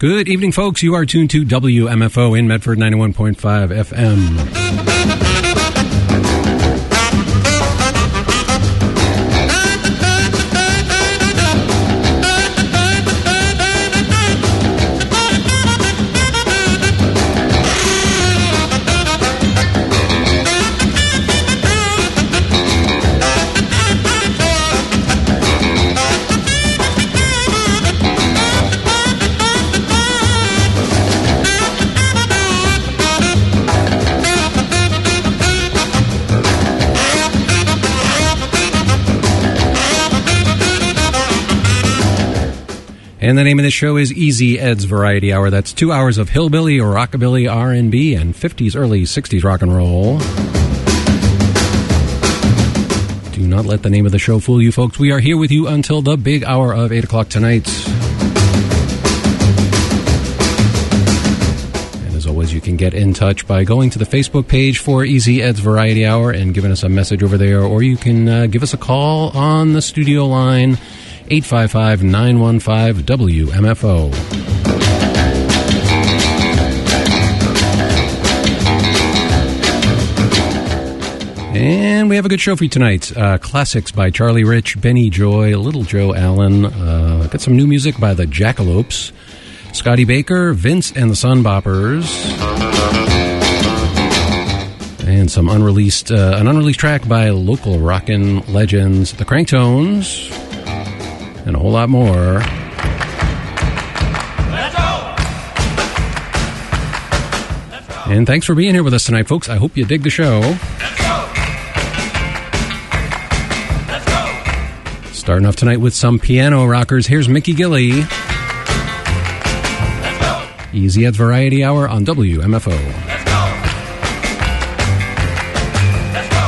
Good evening, folks. You are tuned to WMFO in Medford 91.5 FM. And the name of this show is Easy Ed's Variety Hour. That's 2 hours of hillbilly, rockabilly, R&B, and 50s, early 60s rock and roll. Do not let the name of the show fool you, folks. We are here with you until the big hour of 8 o'clock tonight. And as always, you can get in touch by going to the Facebook page for Easy Ed's Variety Hour and giving us a message over there, or you can give us a call on the studio line, 855-915-WMFO. And we have a good show for you tonight. Classics by Charlie Rich, Benny Joy, Little Joe Allen. Got some new music by the Jackalopes, Scotty Baker, Vince and the Sun Boppers. And some an unreleased track by local rockin' legends, the Cranktones. And a whole lot more. Let's go! And thanks for being here with us tonight, folks. I hope you dig the show. Let's go! Let's go! Starting off tonight with some piano rockers. Here's Mickey Gilley. Let's go! Easy Ed's Variety Hour on WMFO. Let's go! Let's go!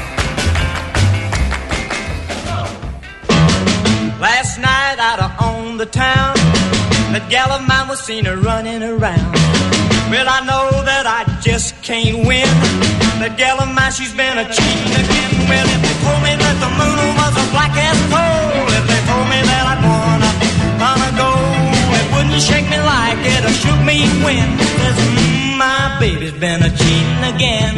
Last night out on the town, that gal of mine was seen her running around. Well, I know that I just can't win. That gal of mine, she's been a cheating again. Well, if they told me that the moon was a black as coal, if they told me that I'd won a ton of gold, it wouldn't shake me like it or shook me when. 'Cause my baby's been a cheating again.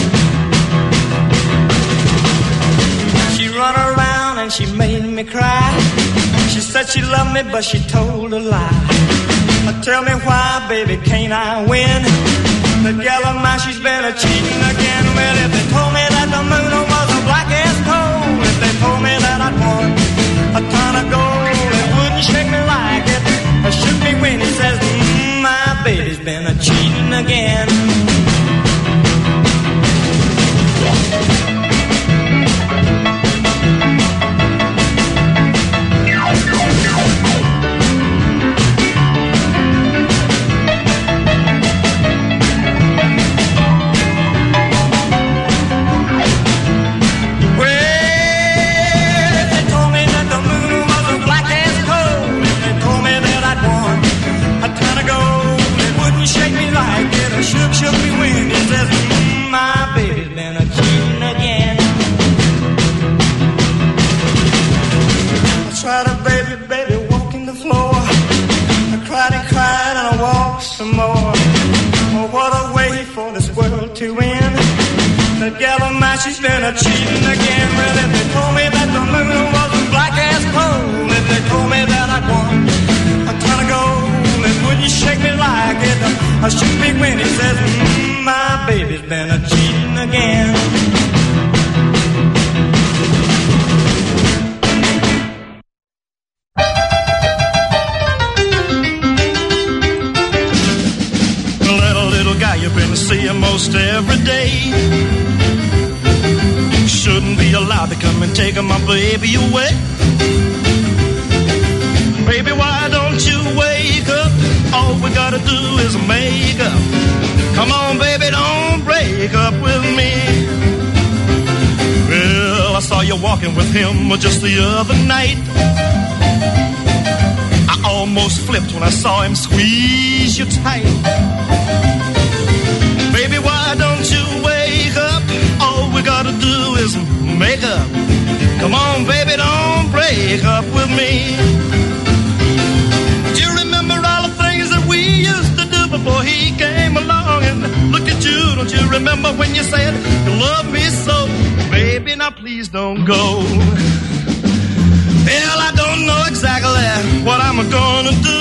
She run around and she made me cry. She said she loved me, but she told a lie. Tell me why, baby, can't I win? The gal of mine, she's been a cheating again. Well, if they told me that the moon was a black as coal, if they told me that I'd won a ton of gold, it wouldn't shake me like it or shook me when he says, my baby's been a cheating again. Shook me when he says, my baby's been a cheating again. I tried to baby, walking the floor. I cried and I walked some more. Oh, what a way for this world to end. That gal of mine, she's been a cheating again. Well, if they told me that the moon was as black as coal, if they told me that I'd won a ton of gold, it wouldn't shake me like it or shook me when he says, my baby's been a cheating again. That little guy you've been seeing most every day shouldn't be allowed to come and take my baby away. Baby, why don't you wake up? All we gotta do is make up. Come on, baby, don't break up with me. Well, I saw you walking with him just the other night. I almost flipped when I saw him squeeze you tight. Baby, why don't you wake up? All we gotta do is make up. Come on, baby, don't break up with me. Do you remember all the things that remember when you said you love me so. Baby, now please don't go. Well, I don't know exactly what I'm gonna do,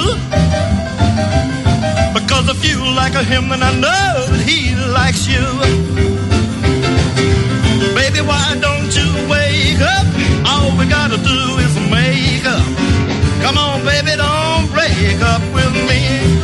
because if you like him, then I know that he likes you. Baby, why don't you wake up? All we gotta do is make up. Come on, baby, don't break up with me.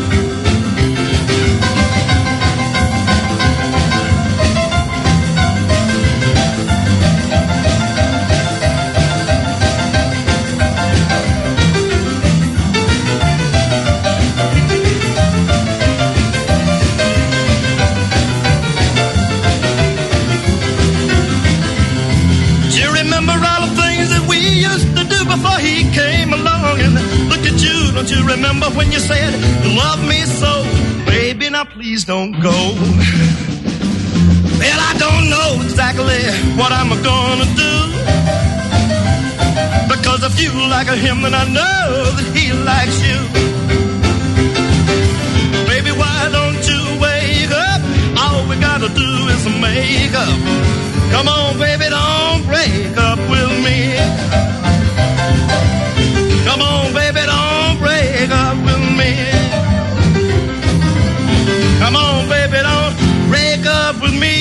Before he came along and look at you, don't you remember when you said you love me so? Baby, now please don't go. Well, I don't know exactly what I'm gonna do, because if you like him, then I know that he likes you. Baby, why don't you wake up? All we gotta do is make up. Come on, baby, don't break up with me. Come on, baby, don't break up with me. Come on, baby, don't break up with me.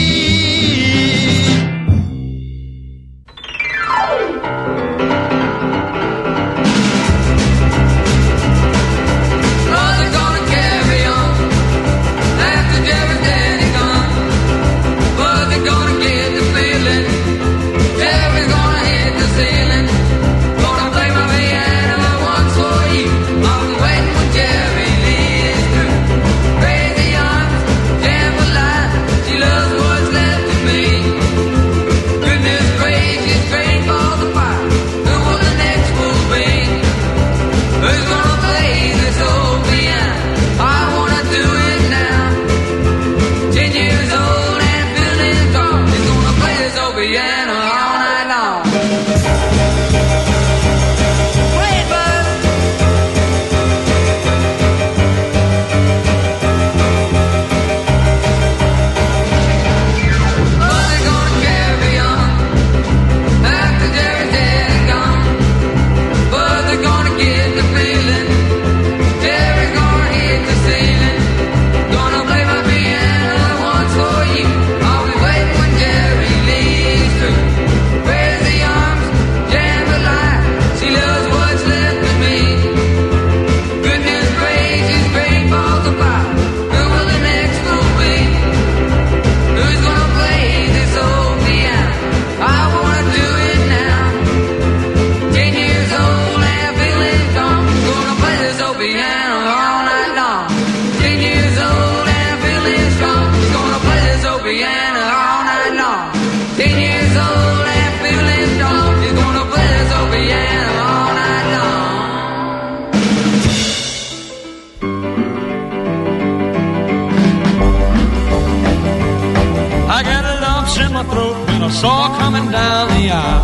Saw coming down the aisle.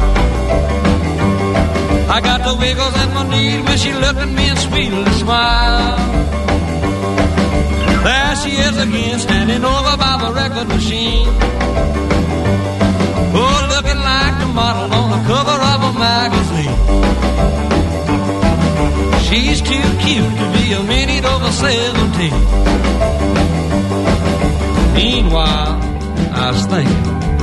I got the wiggles in my knees when she looked at me and sweetly smiled. There she is again, standing over by the record machine. Oh, looking like the model on the cover of a magazine. She's too cute to be a minute over 17. Meanwhile, I was thinking,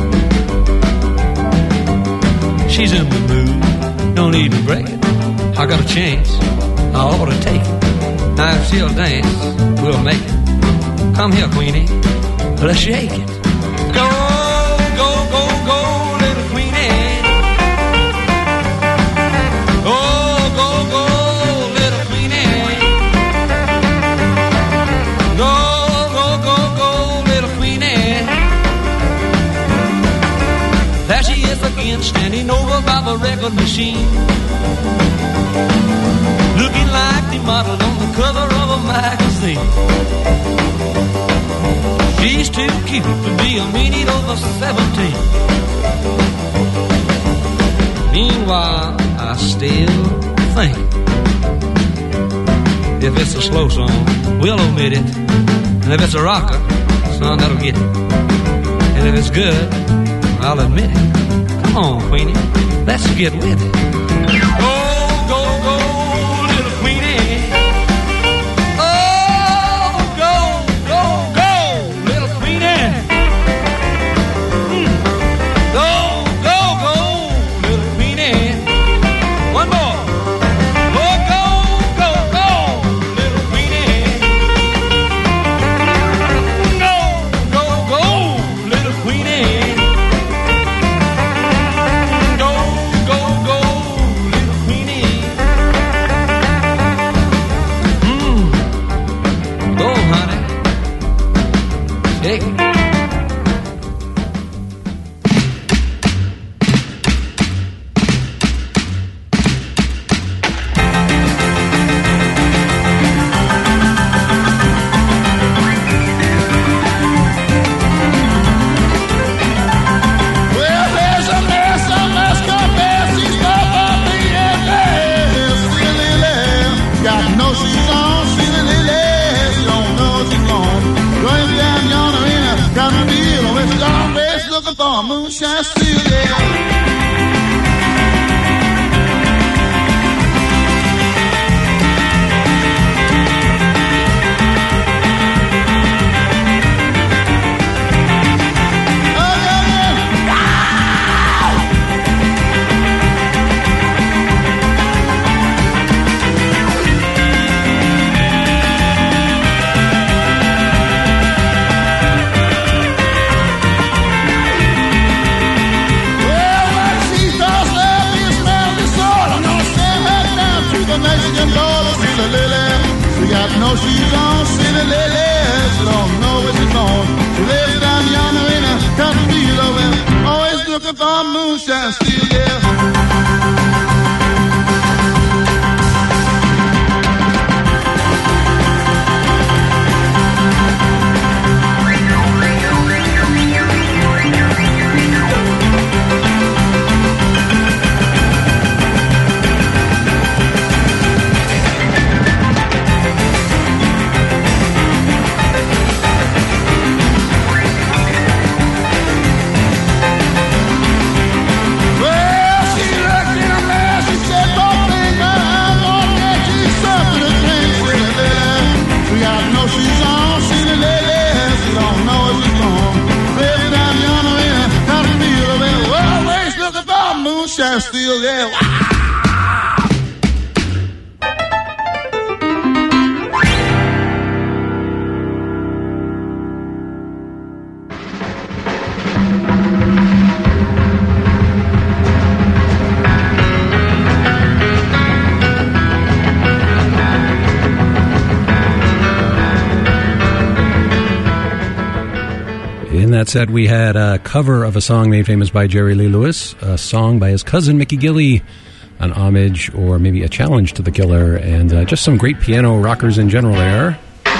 she's in the mood, don't even break it. I got a chance, I ought to take it. Now if she'll dance, we'll make it. Come here, Queenie, let's shake it. Go, go, go, go, little Queenie. Go, go, go, little Queenie. Go, go, go, go, little Queenie. There she is again, standing over by the record machine, looking like the model on the cover of a magazine. She's too cute to be a minute over 17. Meanwhile, I still think, if it's a slow song, we'll omit it. And if it's a rocker, son, that'll get it. And if it's good, I'll admit it. Come on, Queenie, let's get with it. Go, go, go, little Queenie. Oh, go, go, go, little Queenie. Go, go, go, little Queenie. One more. Go, go, go, go, little Queenie. Go, go, go, little Queenie. Go, go, go, little Queenie. Go, honey. Shake it. Well, there's a mess got messy stuff up in there. Silly lady, got no shoes on. Silly lady, she don't know she's gone. Going down yonder in a cotton field with a long face looking for a moonshine still there. Well, when she does love me, smell me sore. I'm gonna send her down to the Mexican border. Silly lily, she got no shoes on. Silly lily, she don't know where she's going. She lives down yonder in a cotton field over there, always looking for a moonshine still, yeah. Well, she looked in a mirror, she said, "Don't think that I'm gonna get you something to drink, silly lily." She got no shoes on, silly lily, she don't know where she's going. Lives down yonder in a cotton field over there, always looking for a moonshine still, yeah. In that set, we had a cover of a song made famous by Jerry Lee Lewis, a song by his cousin Mickey Gilley, an homage or maybe a challenge to the Killer, and just some great piano rockers in general there.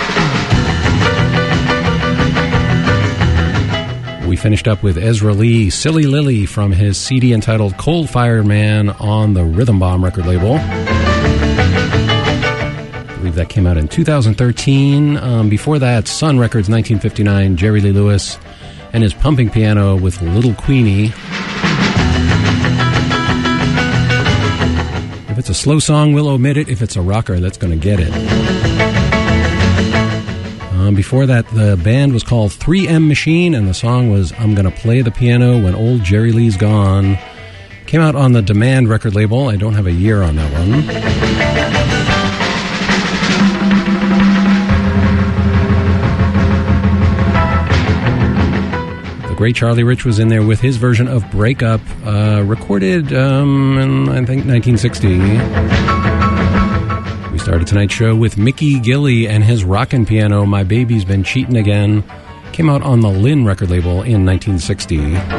We finished up with Ezra Lee, Silly Lily, from his CD entitled Coal Fired Man on the Rhythm Bomb record label. I believe that came out in 2013. Before that, Sun Records, 1959, Jerry Lee Lewis and his pumping piano with Little Queenie. If it's a slow song, we'll omit it. If it's a rocker, that's going to get it. Before that, the band was called 3M Machine, and the song was I'm Gonna Play the Piano When Old Jerry Lee's Gone. Came out on the Demand record label. I don't have a year on that one. The great Charlie Rich was in there with his version of Break Up, recorded in, I think, 1960. We started tonight's show with Mickey Gilley and his rockin' piano, My Baby's Been Cheatin' Again. Came out on the Lynn record label in 1960.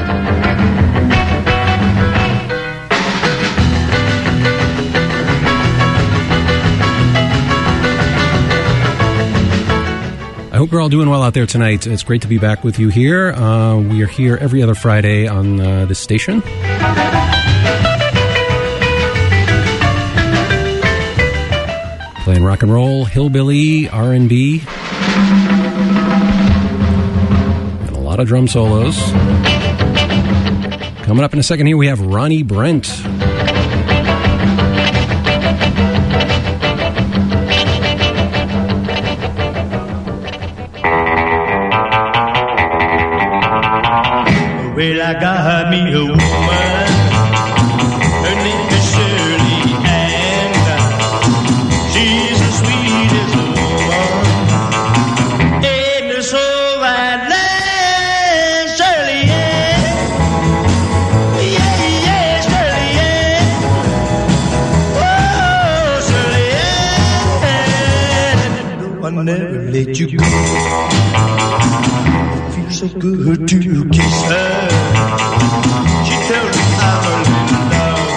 I hope you're all doing well out there tonight. It's great to be back with you here. We are here every other Friday on this station. Playing rock and roll, hillbilly, R&B. lot of drum solos. Coming up in a second here, we have Ronnie Brent. Well, I got me a woman, her name is Shirley Ann. She's the sweetest woman in this whole wide land. Shirley Ann, yeah, yeah, Shirley Ann. Oh, Shirley Ann, no, I never let you go. So good to kiss her. She tells me I'm a little love.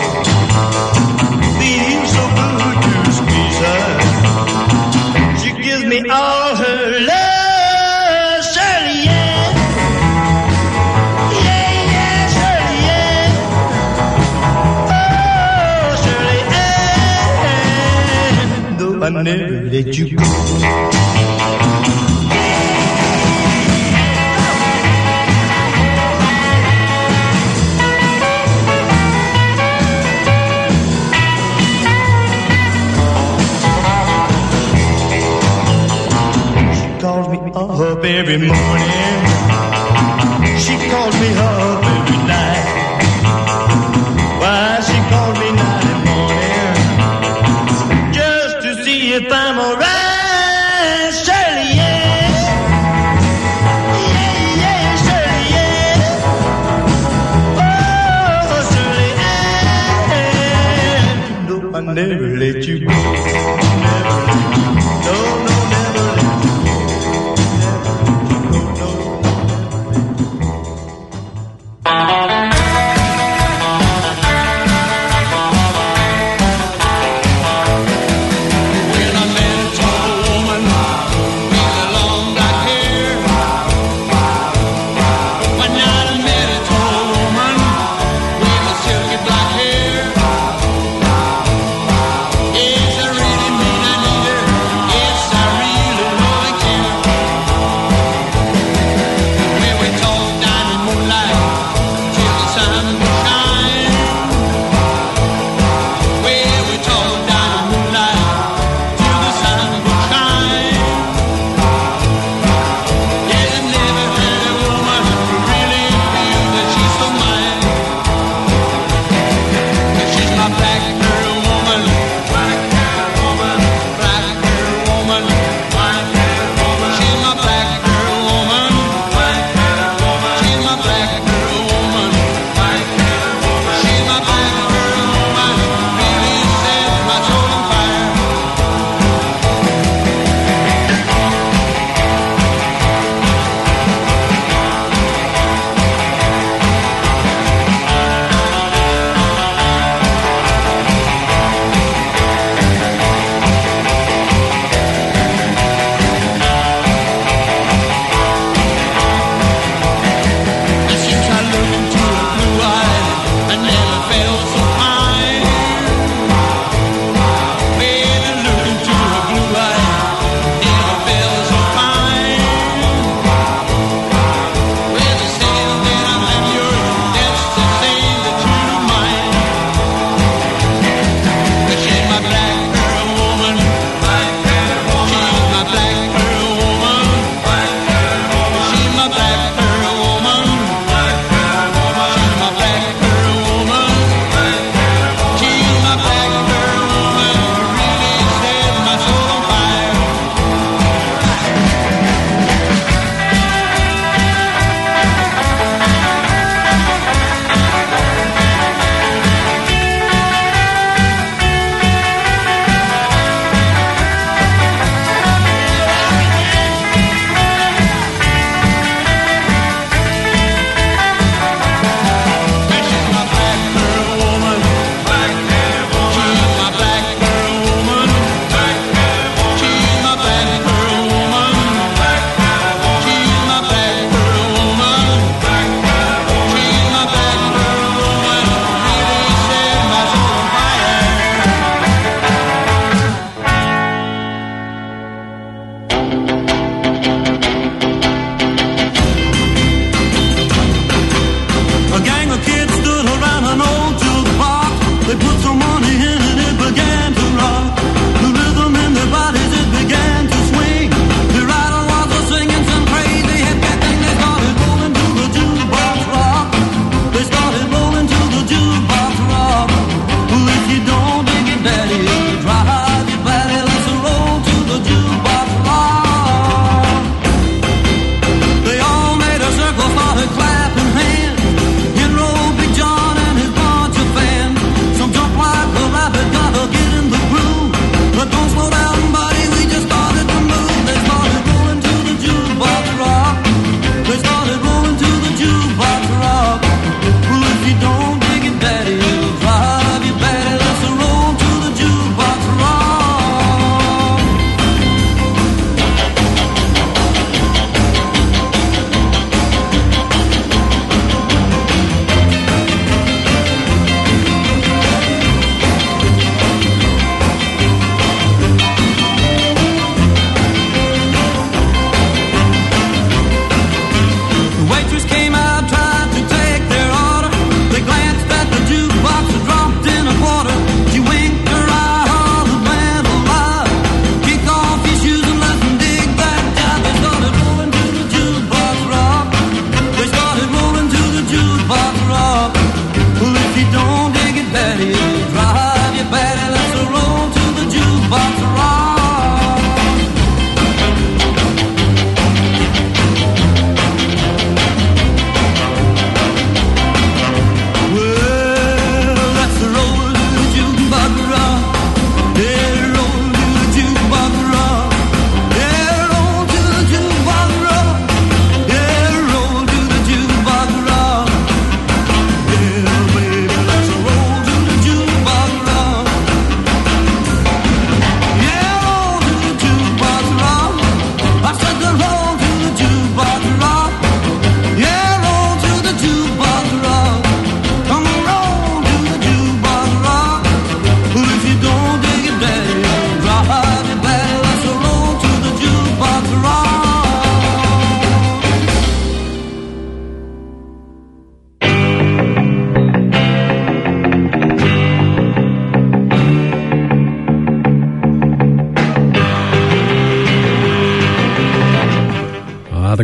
Feels so good to squeeze her. She gives me all her love. Shirley Ann, yeah, yeah, Shirley Ann. Oh, Shirley Ann, though I never let you go. Up every morning, she calls me up every night. Why, she calls me night and morning, just to see if I'm alright. Shirley Ann, yeah, yeah, Shirley Ann. Oh, Shirley Ann, no, I never let you go. Never let you go. No, no, never let you go.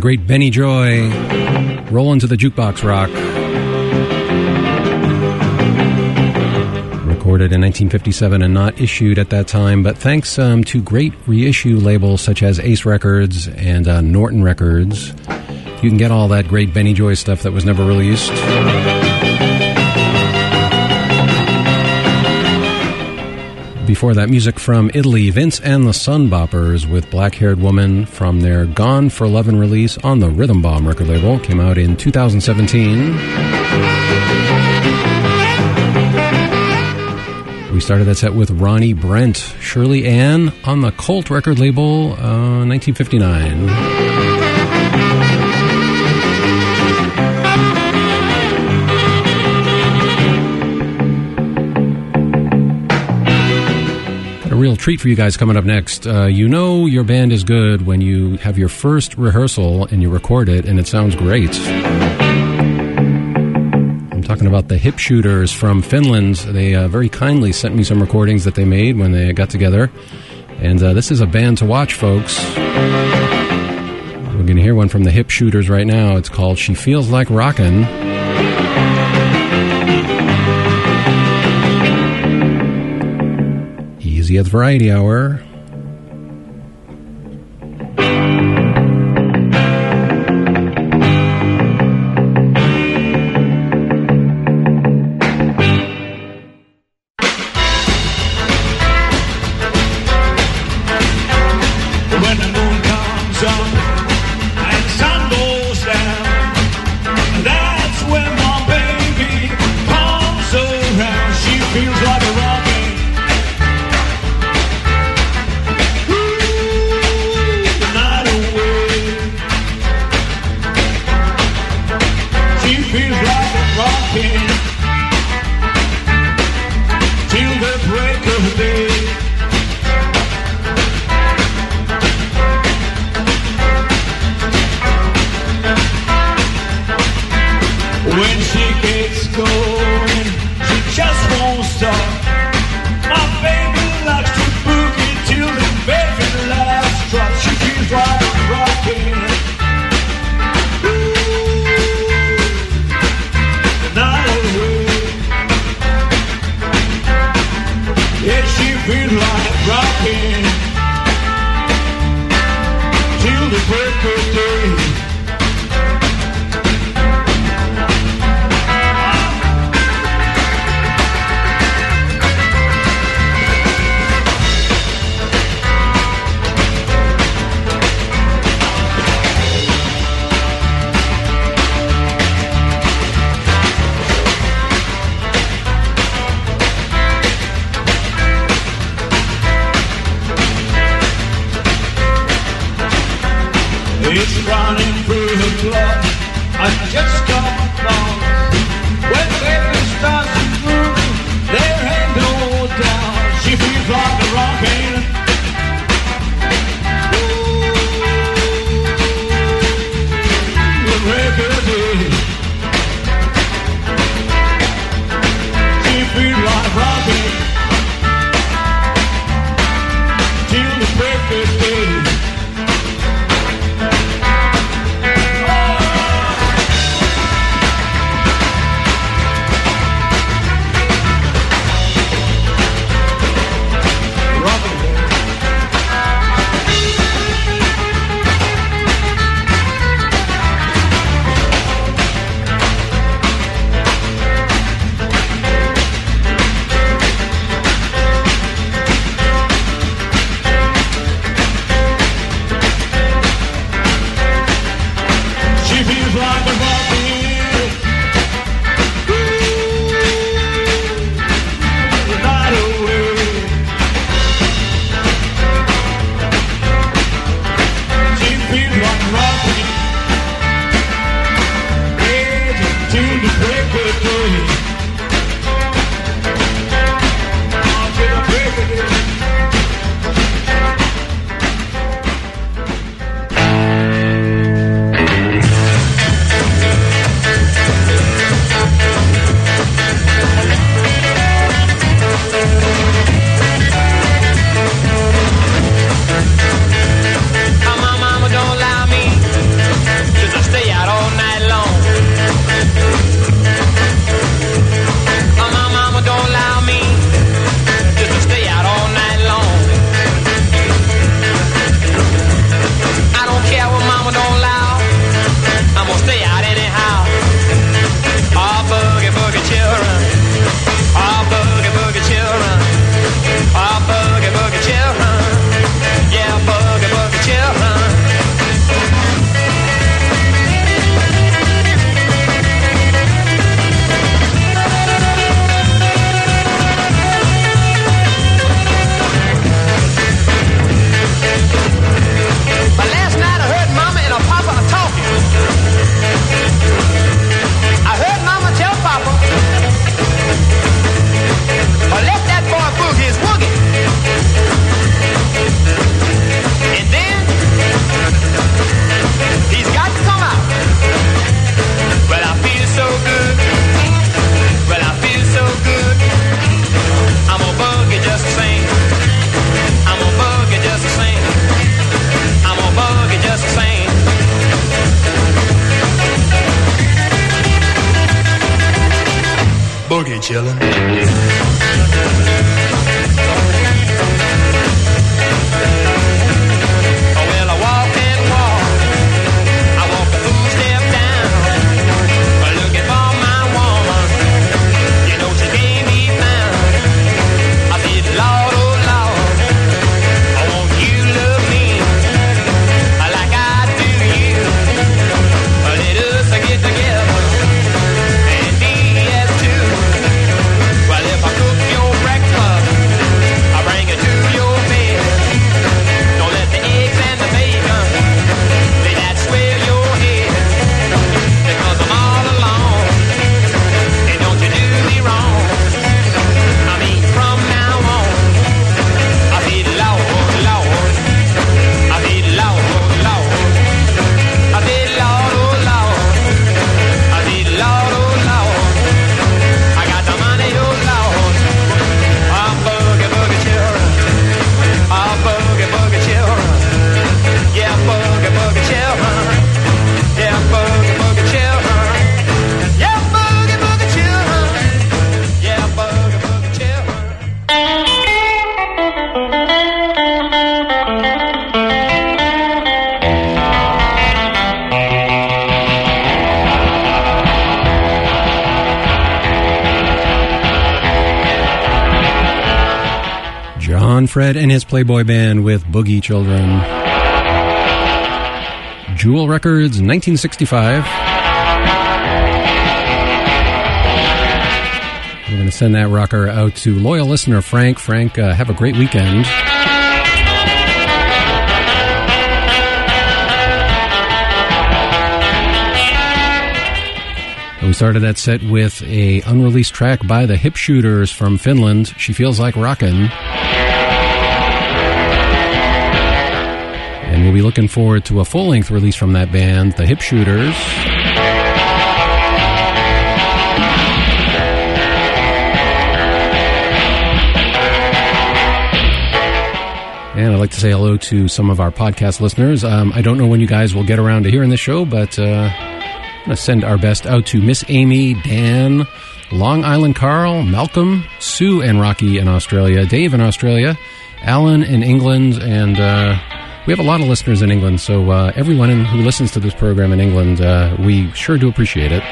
great Benny Joy, Rollin' to the Jukebox Rock. Recorded in 1957 and not issued at that time, but thanks to great reissue labels such as Ace Records and Norton Records, you can get all that great Benny Joy stuff that was never released. Before that, music from Italy, Vince and the Sun Boppers with Black Haired Woman from their Gone for Lovin' release on the Rhythm Bomb record label. Came out in 2017. We started that set with Ronnie Brent, Shirley Ann on the Colt record label, 1959. A real treat for you guys coming up next. You know your band is good when you have your first rehearsal and you record it and it sounds great. I'm talking about the Hip Shooters from Finland. They very kindly sent me some recordings that they made when they got together. And this is a band to watch, folks. We're going to hear one from the Hip Shooters right now. It's called She Feels Like Rockin'. Easy at the Variety Hour. When the moon comes up and the sun goes down, that's when my baby comes around. She feels like a rockin'. Till the break of day. When she gets going, she just won't stop. My baby likes to boogie till the very last drop. She feels like rocking. Yeah, she feels like rocking till the break of day. It's running through the blood. I just don't know. When baby starts to move, there ain't no doubt. She feels like a rockin'. The break of day. She feels like rockin' till the break of day. Rockin'. chillin'. Well, I walk and walk, I walk a food step down, looking for my woman. You know she can't be found. I said, Lord, oh Lord, I want you to love me like I do you. Let us get together and be as two. Well, if I cook your breakfast, I bring it to your bed. Don't let the eggs and the bacon lay that swell your head. Because I'm all alone, and don't you do me wrong. I mean, from now on, I said, Lord, Lord. I said, Lord, Lord. I said, Lord, oh Lord. I said, Lord, oh Lord. I got the money, oh Lord. I'm boogie, boogie children. I'm boogie, boogie children. Yeah, boogie, boogie children. Yeah, boogie, boogie children. Yeah, boogie, boogie children. Yeah, boogie, boogie children. John Fred and his Playboy Band with Boogie Children. Jewel Records, 1965. We're going to send that rocker out to loyal listener Frank. Frank, have a great weekend. We started that set with a unreleased track by the Hip Shooters from Finland, She Feels Like Rockin'. And we'll be looking forward to a full-length release from that band, the Hip Shooters. And I'd like to say hello to some of our podcast listeners. I don't know when you guys will get around to hearing this show, but I'm going to send our best out to Miss Amy, Dan, Long Island Carl, Malcolm, Sue and Rocky in Australia, Dave in Australia, Alan in England, and we have a lot of listeners in England, so everyone who listens to this program in England, we sure do appreciate it.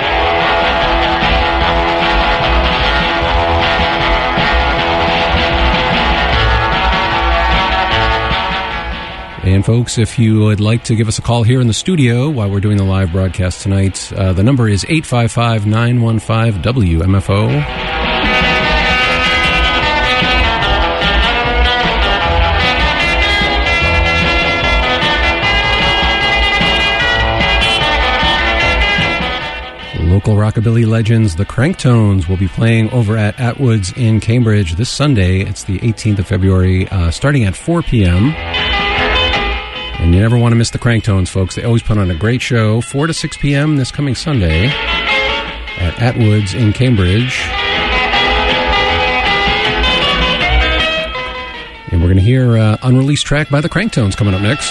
And folks, if you would like to give us a call here in the studio while we're doing the live broadcast tonight, the number is 855-915-WMFO. Local rockabilly legends, the Cranktones, will be playing over at Atwood's in Cambridge this Sunday. It's the 18th of February, starting at 4 p.m. And you never want to miss the Cranktones, folks. They always put on a great show, 4 to 6 p.m. this coming Sunday at Atwood's in Cambridge. And we're going to hear an unreleased track by the Cranktones coming up next.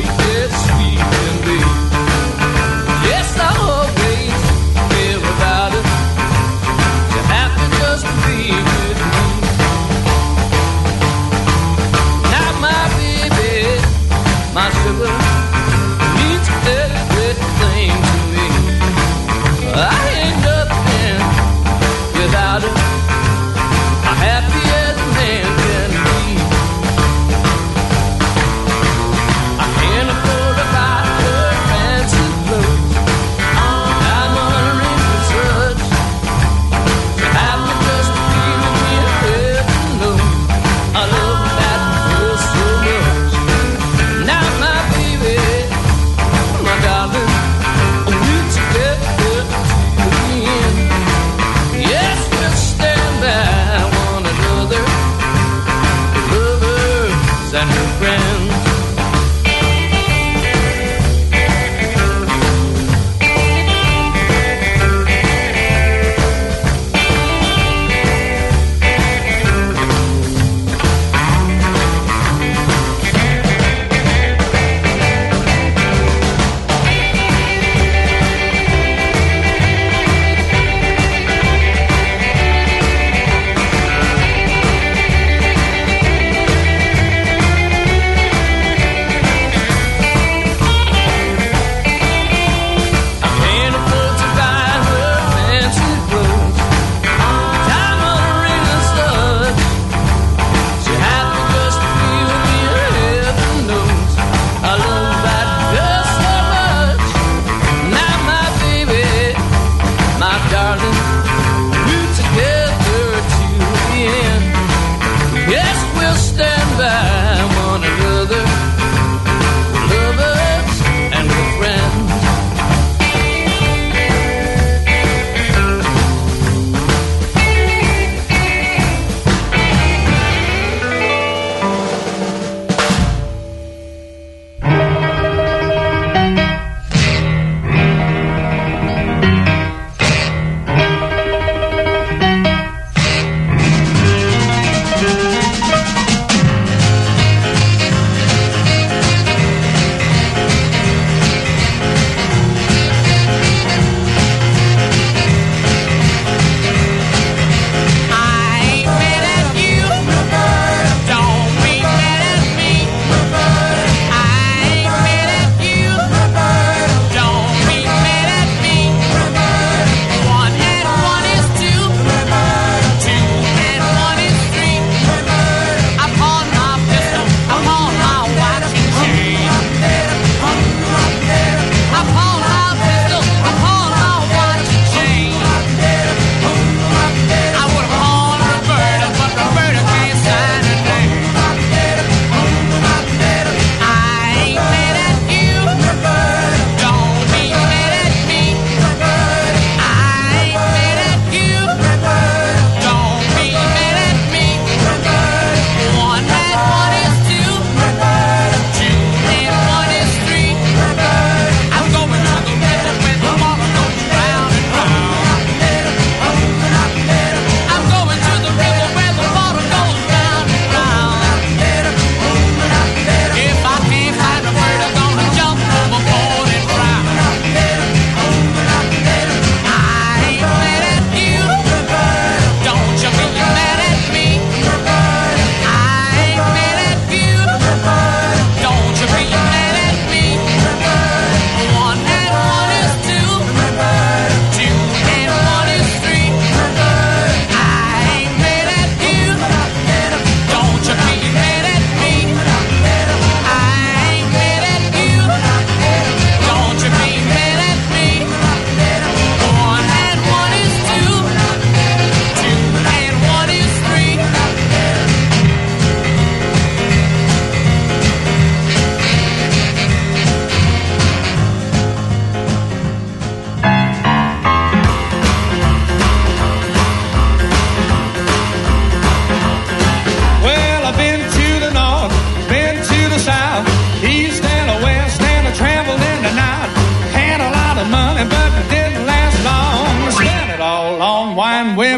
Yes, I always care about it.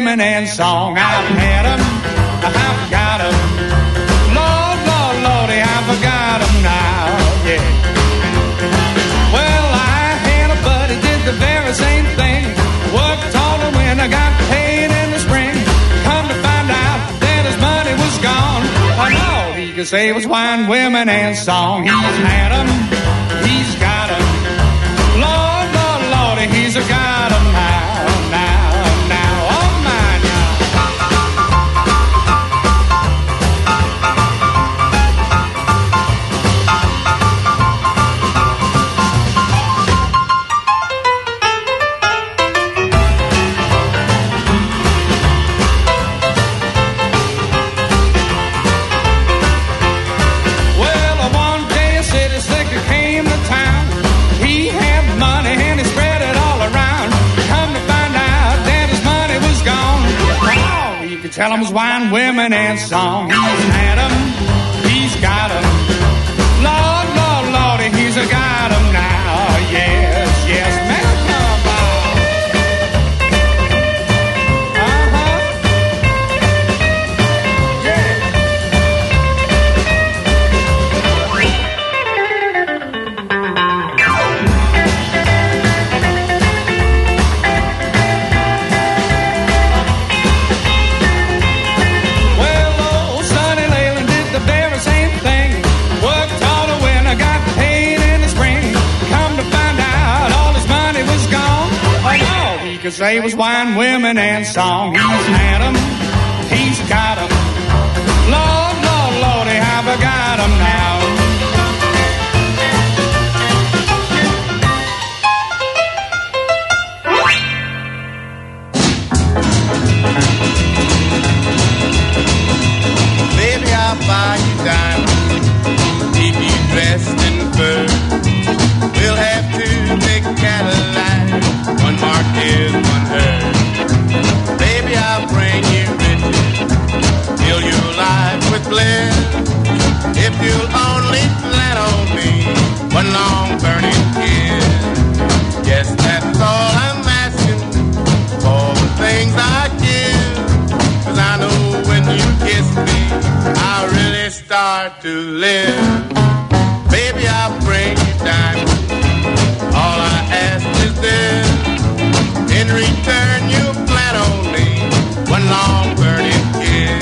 women and song. I've had 'em, I've got 'em. Lord, Lord, Lordy, I forgot 'em now, yeah. Well, I had a buddy, did the very same thing. Worked all the winter, got paid in the spring. Come to find out that his money was gone. And all he could say was wine, women, and song. He's had 'em, he's got 'em. Lord, Lord, Lordy, he's got 'em now, now, now, oh my now. Well, one day a city slicker came to town. He had money and he spread it all around. Come to find out that his money was gone. All you could tell him was wine, women, and song. He's had 'em, he's got 'em. Lord, Lord, Lordy, he's got 'em now. Yes, yes, man, come on. Yeah. Well, old Sonny Leyland did the very same thing. Worked all the winter, got paid in the spring. Come to find out all his money was gone. And all he could say was wine, women, and song. He's had 'em, he's got 'em. Lord, Lord, Lordy, I forgot 'em now. Baby, I'll buy you diamonds, keep you dressed in fur. We'll have two big Cadillacs, one marked his, one her. Baby, I'll bring you riches, fill your life with bliss. If you'll only plan on me, one long burning kiss. Yes, that's all I'm asking for the things I give. 'Cause I know when you kiss me, I really start to live. Baby, I'll bring you diamonds. All I ask is this. In return, you plan on me, one long burning kiss.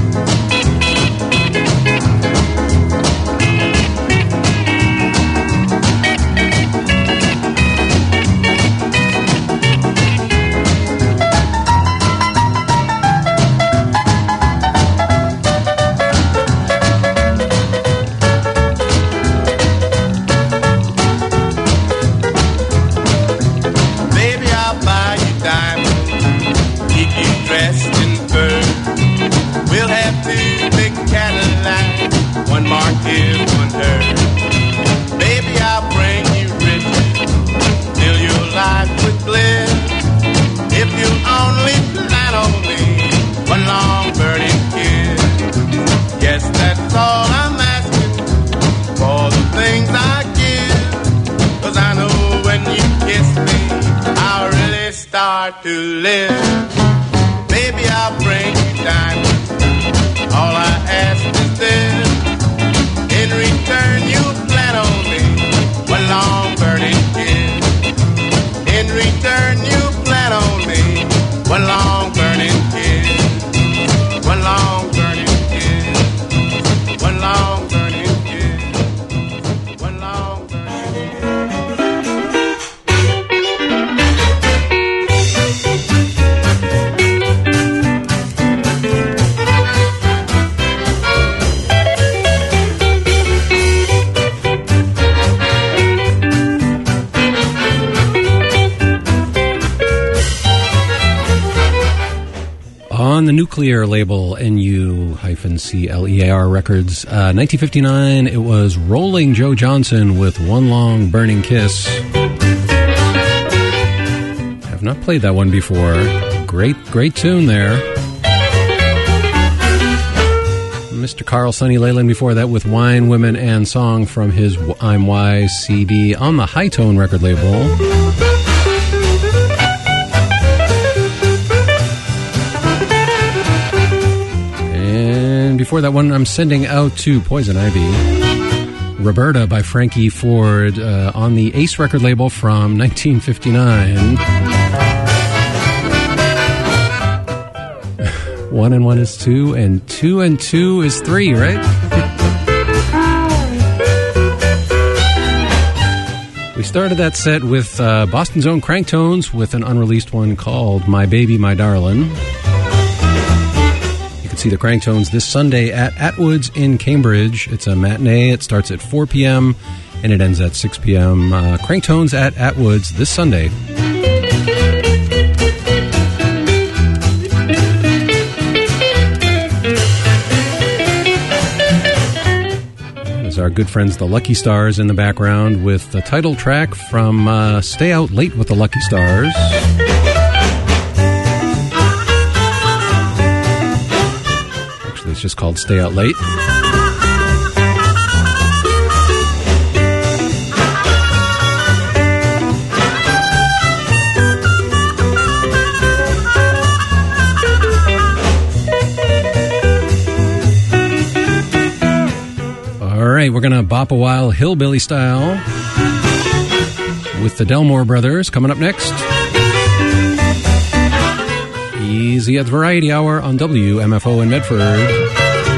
Baby, I'll buy you diamonds, keep you dressed in fur. We'll have two big Cadillacs, one marked his, one her. Baby, I'll bring you riches, fill your life with bliss. If you'll only plan on me, one long burning kiss. Yes, that's all I'm asking for the things I give. 'Cause I know when you kiss me, I'll really start to live. Baby, I'll bring you diamonds. All I ask is this. In return, you plan on me, one long burning kiss. In return, you plan on me, one long burning kiss. One long burning kiss. One long burning kiss. One long burning kiss. On the Nuclear label, NU-CLEAR Records, 1959, it was Rolling Joe Johnson with One Long Burning Kiss. Have not played that one before. Great tune there. Mr. Carl Sonny Leyland before that with Wine, Women, and Song from his I'm Wise CD on the High Tone record label. before that one, I'm sending out to Poison Ivy. Roberta by Frankie Ford on the Ace record label from 1959. 1 and 1 is 2, and 2 and 2 is 3, right? We started that set with Boston's own Cranktones with an unreleased one called My Baby, My Darlin'. You can see the Cranktones this Sunday at Atwood's in Cambridge. It's a matinee. It starts at 4 p.m. and it ends at 6 p.m. Cranktones at Atwood's this Sunday. Our good friends the Lucky Stars in the background with the title track from Stay Out Late with the Lucky Stars. Actually, it's just called Stay Out Late. We're going to bop a while hillbilly style with the Delmore Brothers coming up next. Easy at Variety Hour on WMFO in Medford.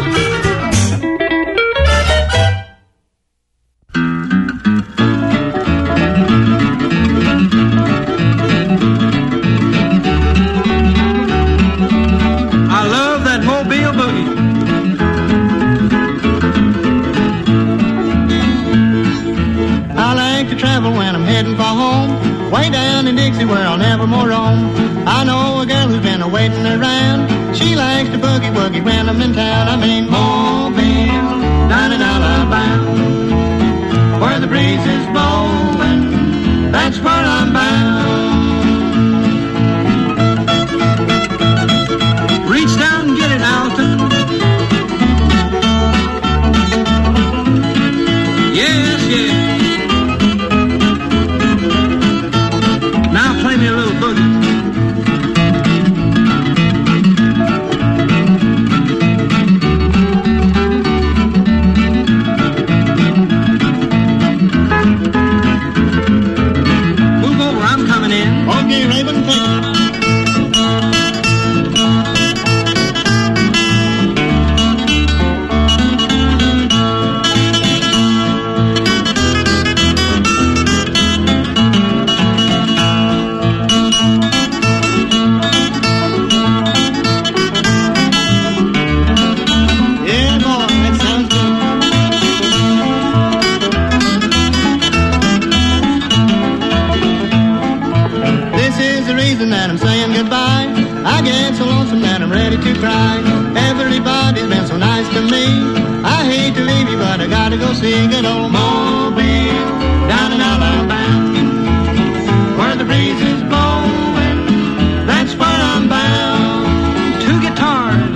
Where I'll never more roam. I know a girl who's been waiting around. She likes to boogie random in town. I mean Mobile, down in Alabama, where the breeze is blowing. That's where I'm bound. Reach down and get it, Alton. Yes, yes. Play me a little boogie. Move over, I'm coming in. Okay, Raven, take it. To cry. Everybody's been so nice to me. I hate to leave you, but I gotta go see good old Mobile down in Alabama, where the breeze is blowing. That's where I'm bound. Two guitars.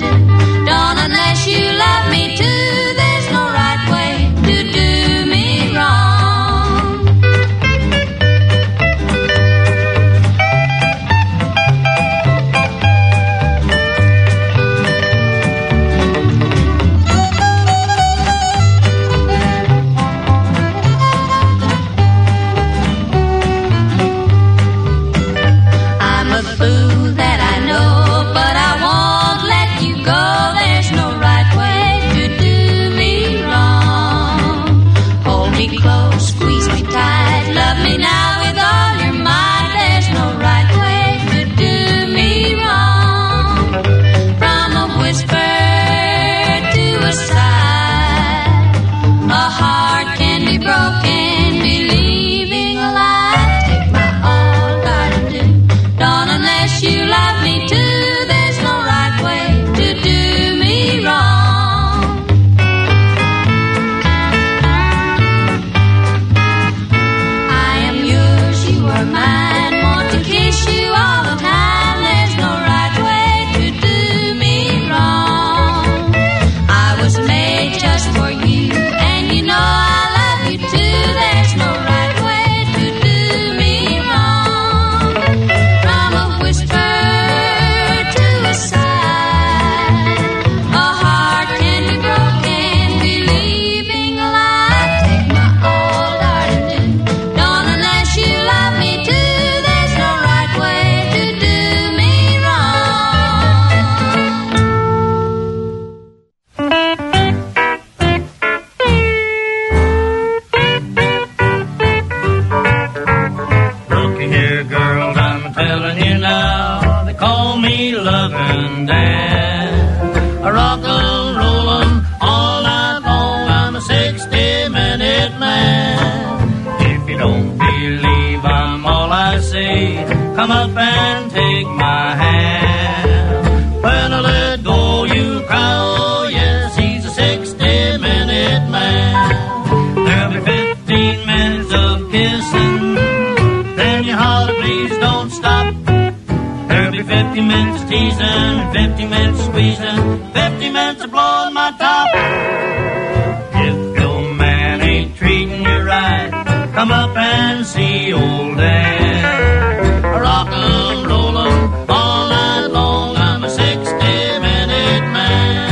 Unless you love me too, there's no right way to do me come up and take my hand. When I let go, you cry, oh yes, he's a 60-minute man. There'll be 15 minutes of kissing, then you holler, please don't stop. There'll be 50 minutes teasing, 50 minutes squeezing, 50 minutes of blowing my top. If your man ain't treating you right, come up and see old Dan. Rock 'em, roll 'em, all night long, I'm a 60-minute man.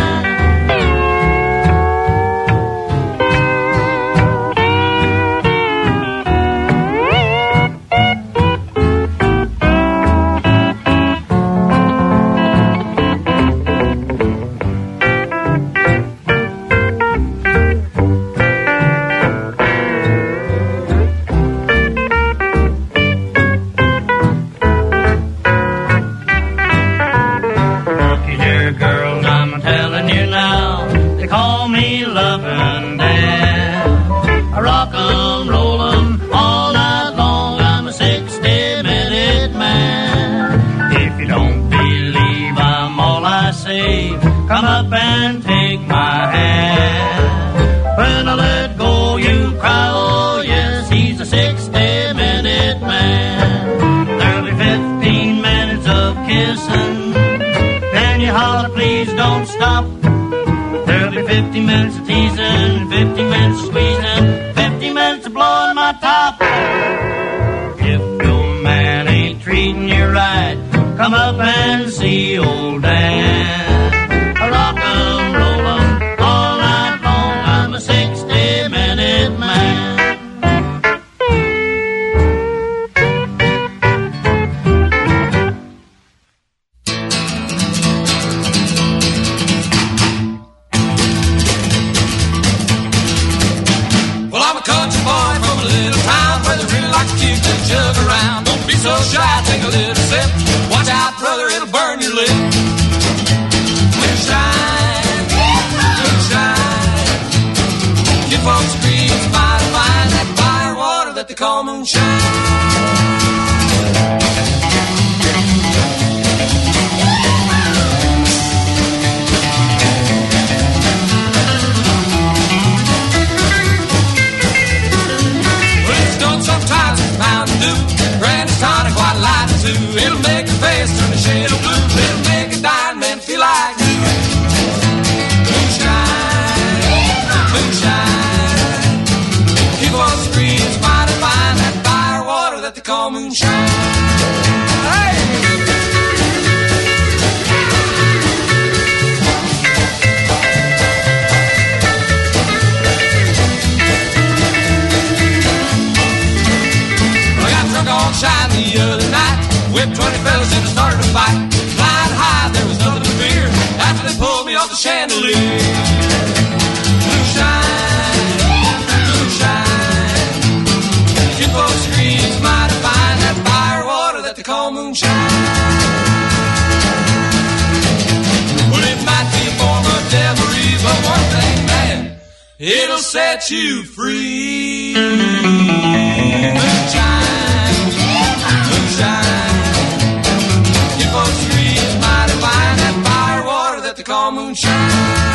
Come up and take my hand. When I let go, you cry, oh yes, he's a 60-minute man. There'll be 15 minutes of kissing, then you holler, please don't stop. There'll be 50 minutes of teasing, 50 minutes of squeezing, 50 minutes of blowing my top. If your man ain't treating you right, come up and see old Dan. Rock 'em, roll 'em, all night long, I'm a 60-minute man. Well, I'm a country boy from a little town where they really like to kick the jug around. Don't be so shy, take a little sip. Watch out, brother, it'll burn your lip. Moonshine, moonshine. You folks scream, mighty fine, that fire water that they call moonshine. Well, it's done sometimes with Mountain Dew, Granny's tonic, white lightning too. It'll make your face turn a shade of blue. It'll make a dying man feel like you. They call moonshine. Hey! I got drunk on shine the other night, whipped 20 fellas and started a fight. Flying high, there was nothing to fear after they pulled me off the chandelier. Moonshine, moonshine. You folks screams mighty fine, that fire water that they call moonshine. Well, it might be a form of devilry, but one thing, man, it'll set you free. Moonshine, moonshine. You folks screams mighty fine, that fire water that they call moonshine.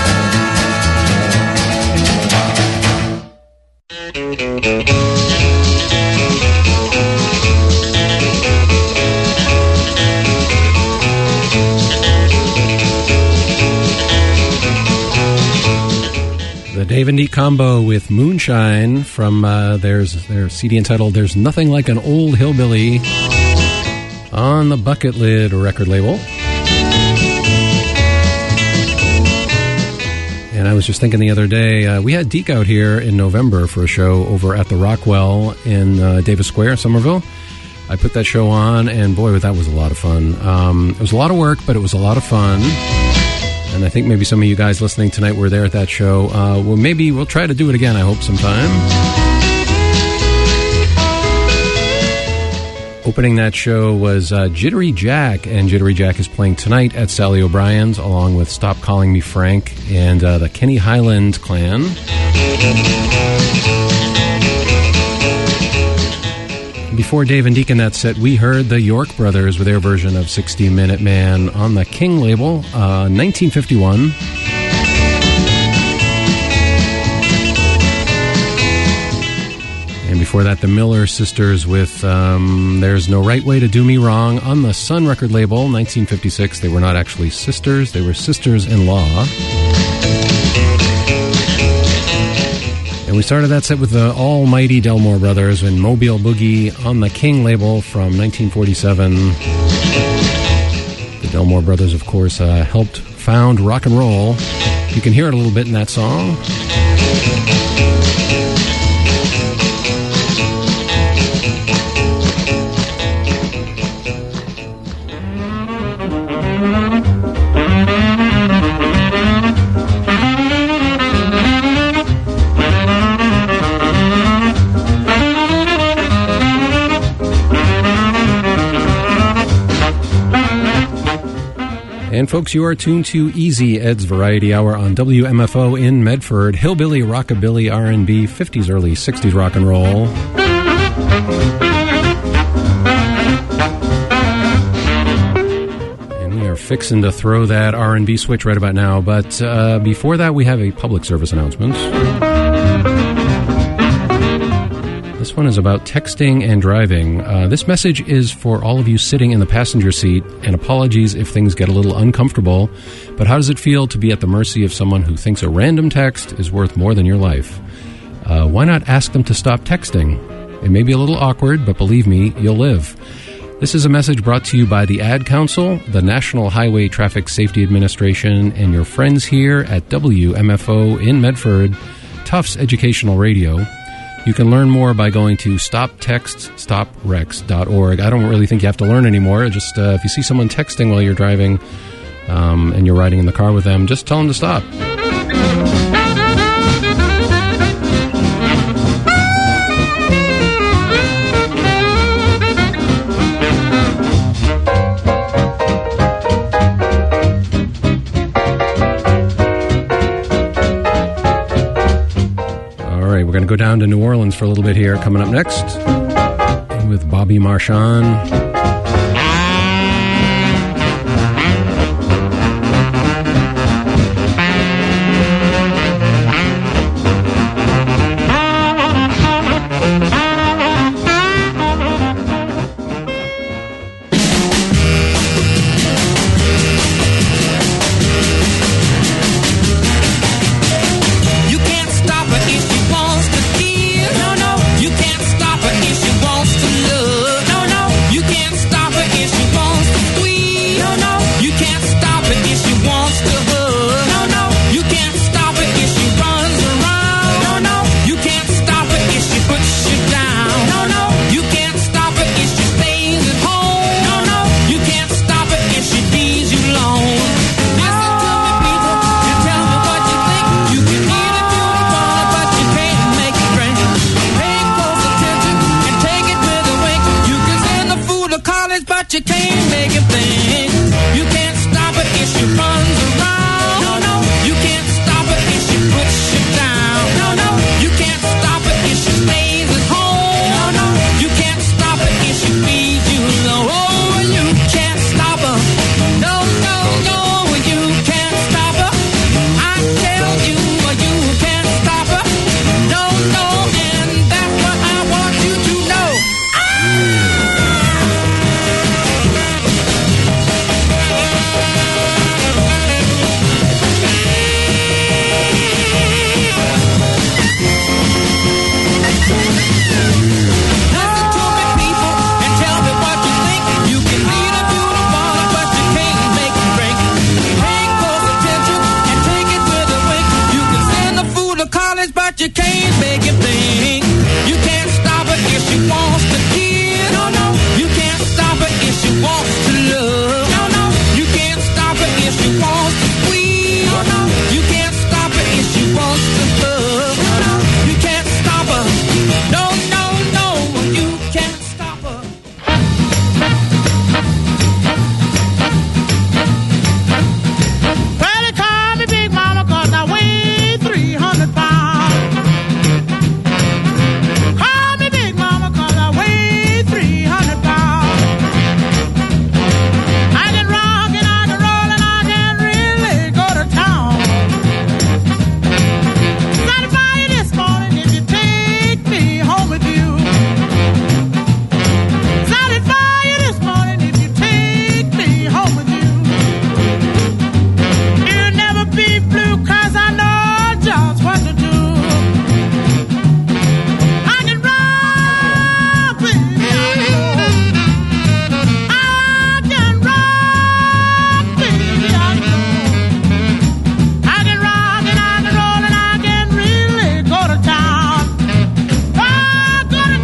The Dave and Deke combo with Moonshine from their CD entitled There's Nothing Like an Old Hillbilly on the Bucket Lid record label. And I was just thinking the other day, we had Deke out here in November for a show over at the Rockwell in Davis Square, Somerville. I put that show on, and boy, that was a lot of fun. It was a lot of work, but it was a lot of fun. And I think maybe some of you guys listening tonight were there at that show. Well, maybe we'll try to do it again, I hope, sometime. Opening that show was Jittery Jack, and Jittery Jack is playing tonight at Sally O'Brien's, along with Stop Calling Me Frank and the Kenny Highland Clan. Before Dave and Deacon, that set, we heard the York Brothers with their version of 60 Minute Man on the King label, 1951. And before that, the Miller Sisters with There's No Right Way to Do Me Wrong on the Sun record label, 1956. They were not actually sisters, they were sisters-in-law. And we started that set with the almighty Delmore Brothers and Mobile Boogie on the King label from 1947. The Delmore Brothers, of course, helped found rock and roll. You can hear it a little bit in that song. And folks, you are tuned to Easy Ed's Variety Hour on WMFO in Medford. Hillbilly, rockabilly, R&B, 50s, early 60s rock and roll. And we are fixing to throw that R&B switch right about now. But before that, we have a public service announcement. This one is about texting and driving. This message is for all of you sitting in the passenger seat, and apologies if things get a little uncomfortable, but how does it feel to be at the mercy of someone who thinks a random text is worth more than your life? Why not ask them to stop texting? It may be a little awkward, but believe me, you'll live. This is a message brought to you by the Ad Council, the National Highway Traffic Safety Administration, and your friends here at WMFO in Medford, Tufts Educational Radio. You can learn more by going to stoptextstoprex.org. I don't really think you have to learn anymore. Just if you see someone texting while you're driving and you're riding in the car with them, just tell them to stop. We're going to go down to New Orleans for a little bit here. Coming up next with Bobby Marchand. just what to do. I can rock, baby, I know. I can rock, baby, I know. I can rock and I can roll and I can really go to town. Oh, go to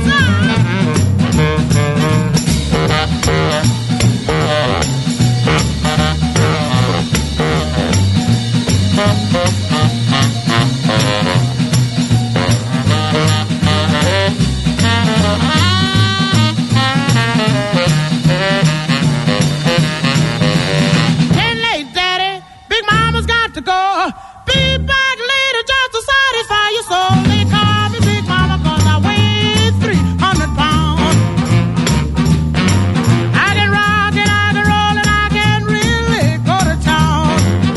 Hey, late, Daddy, Big Mama's got to go. Be back later just to satisfy your soul. They call me Big Mama 'cause I weigh 300 pounds. I can rock and I can roll and I can really go to town.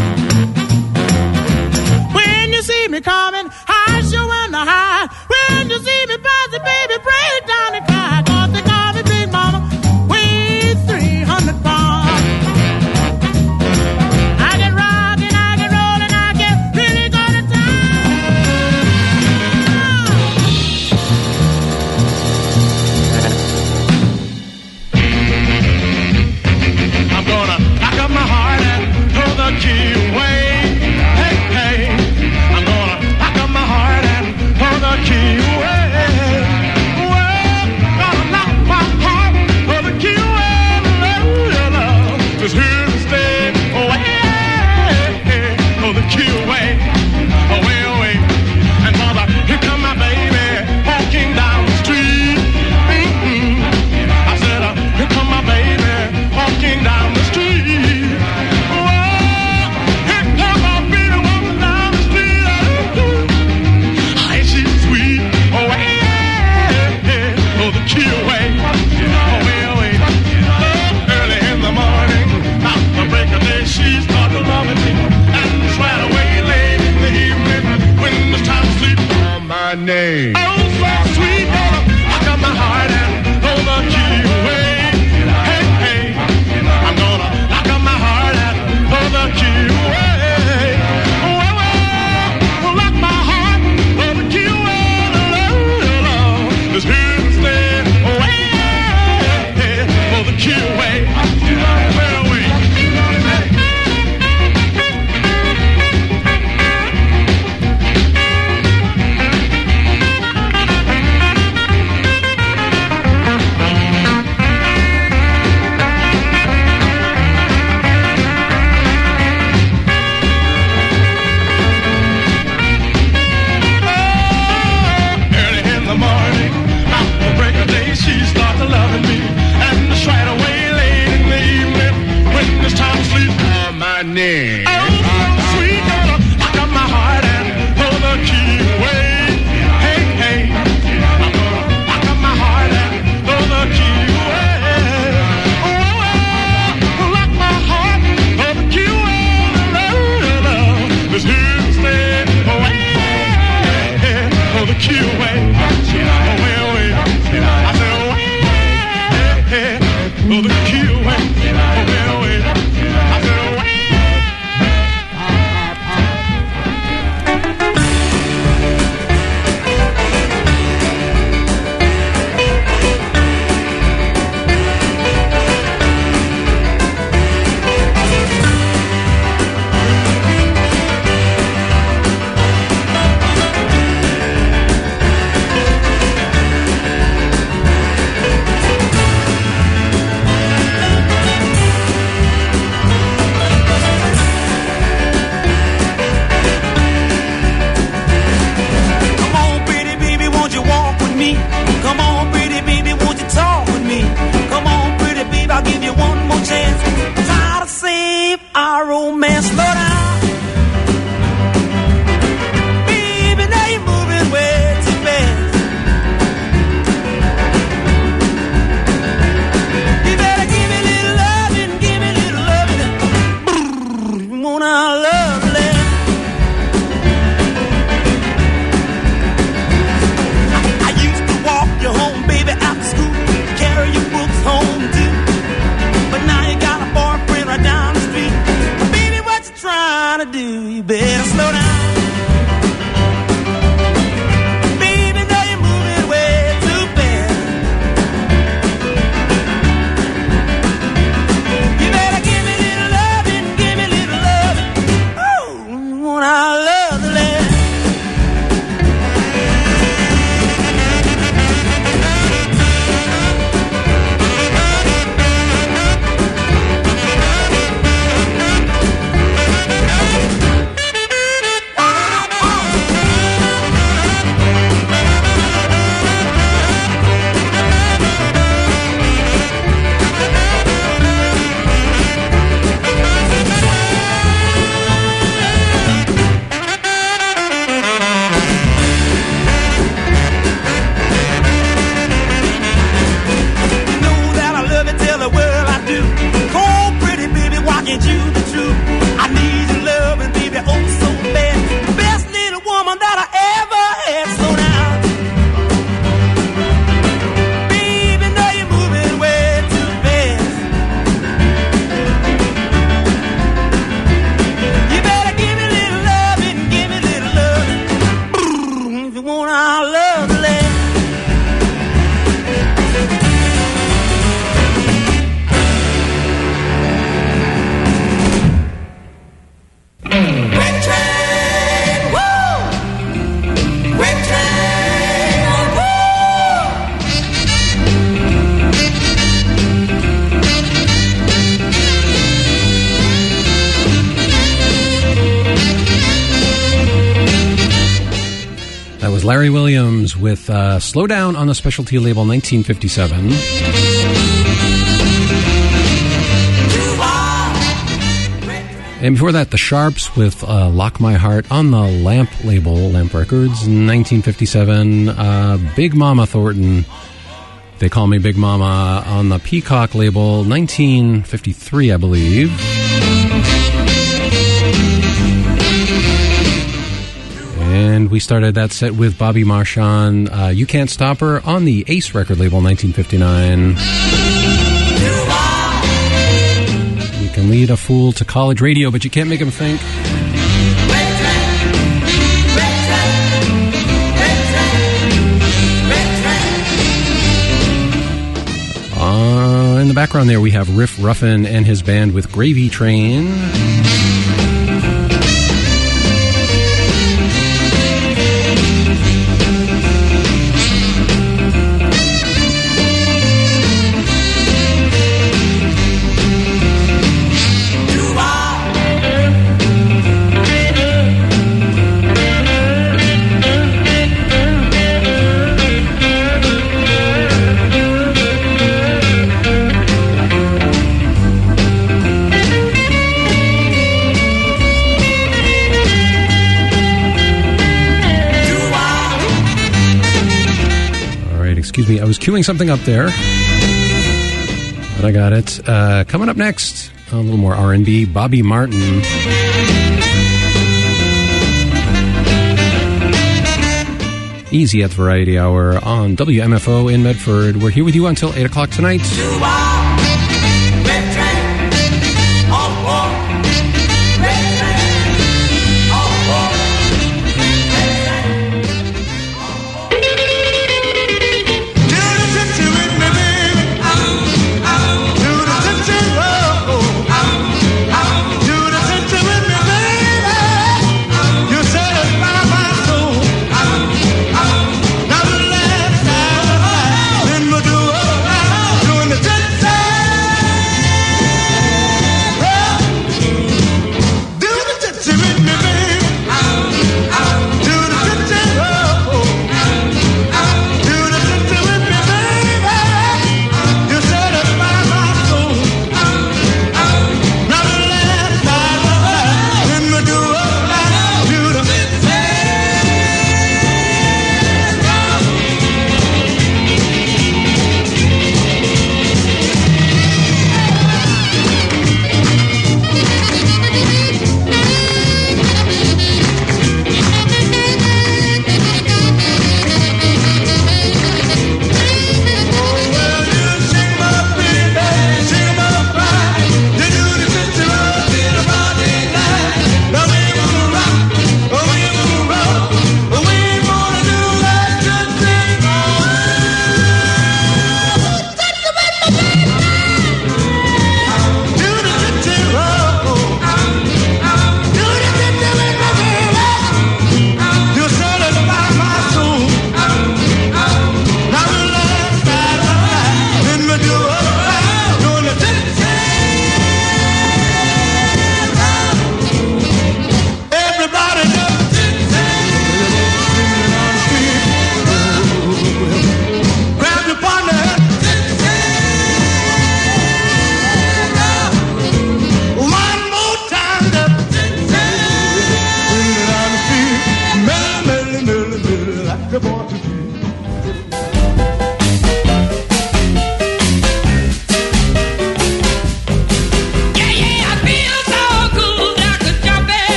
When you see me coming, I sure wanna hide. When you see me passing, baby, break down and cry. 'Cause they call me Big Mama, weigh 300 pounds. I can rock and I can roll and I can really go to town. I'm gonna pack up my heart and throw the key away. Hey, hey. I'm gonna pack up my heart and throw the key away. Well, gonna lock my heart, throw the key away. Love is here to stay. Away, throw the key away. Away, away. And mother, here come my baby walking down the street. I said, here come my baby walking down the street. Whoa, here come my baby walking down the street. Hey, she's sweet. Oh, yeah, throw the key away. Away, away. Oh, early in the morning, about the break of day, she started loving me. And right away late in the evening, when it's time to sleep, call my name. Oh, so sweet, I got my heart and throw the key away. Hey, hey, I'm gonna lock up my heart and throw the key away. Well, well, lock my heart, throw the key away. Love is here to stay. Away, throw the key away. Away, away. That was Larry Williams with Slow Down on the Specialty label 1957. And before that, The Sharps with Lock My Heart on the Lamp label, Lamp Records, 1957. Big Mama Thornton, They Call Me Big Mama on the Peacock label, 1953, I believe. And we started that set with Bobby Marchand, You Can't Stop Her on the Ace record label, 1959. You can lead a fool to college radio, but you can't make him think. In the background there, we have Riff Ruffin and his band with Gravy Train. Excuse me, I was queuing something up there, but I got it. Coming up next, a little more R&B, Bobby Martin. Easy at the Variety Hour on WMFO in Medford. We're here with you until 8 o'clock tonight.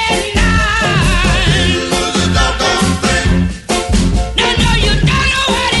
No, you don't know what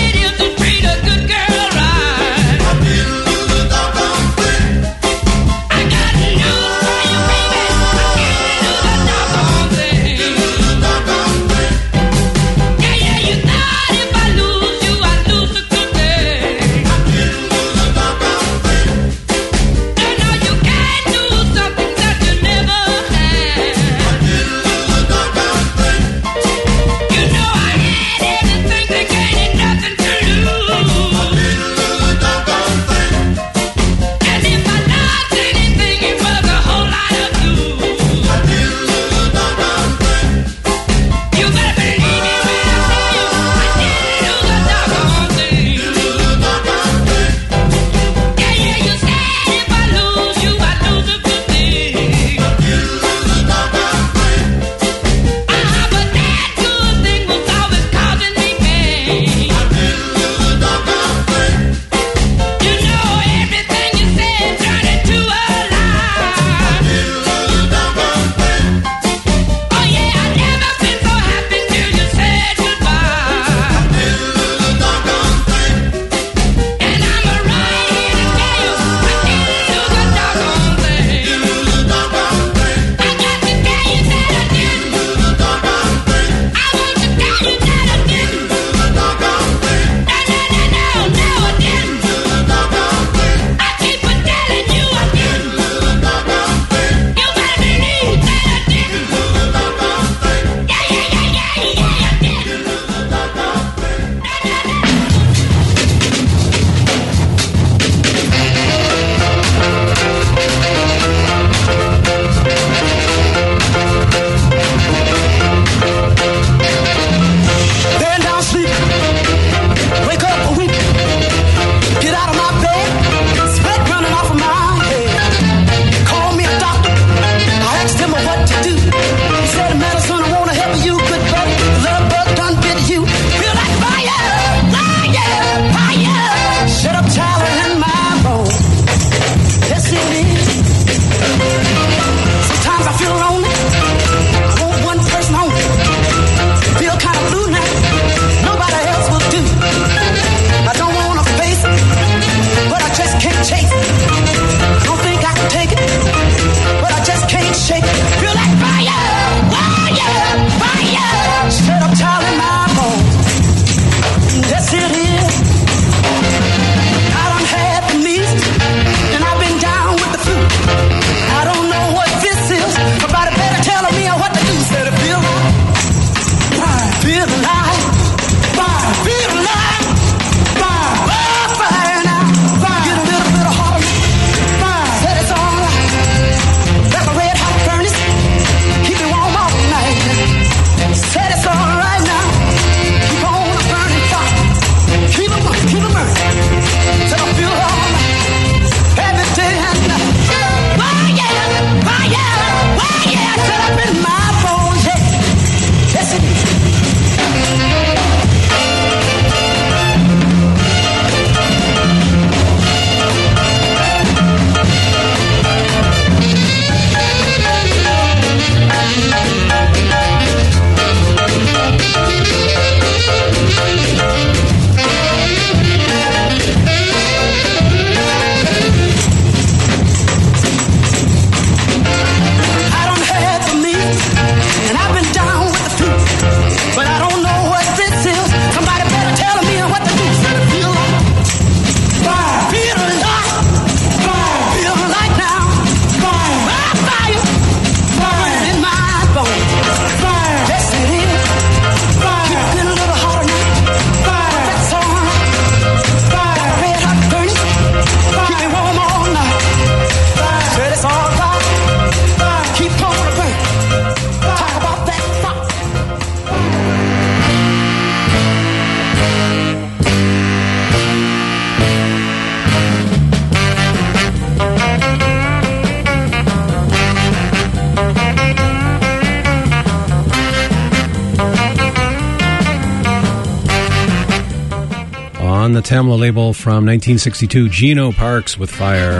On the Tamla label from 1962, Geno Parks with Fire.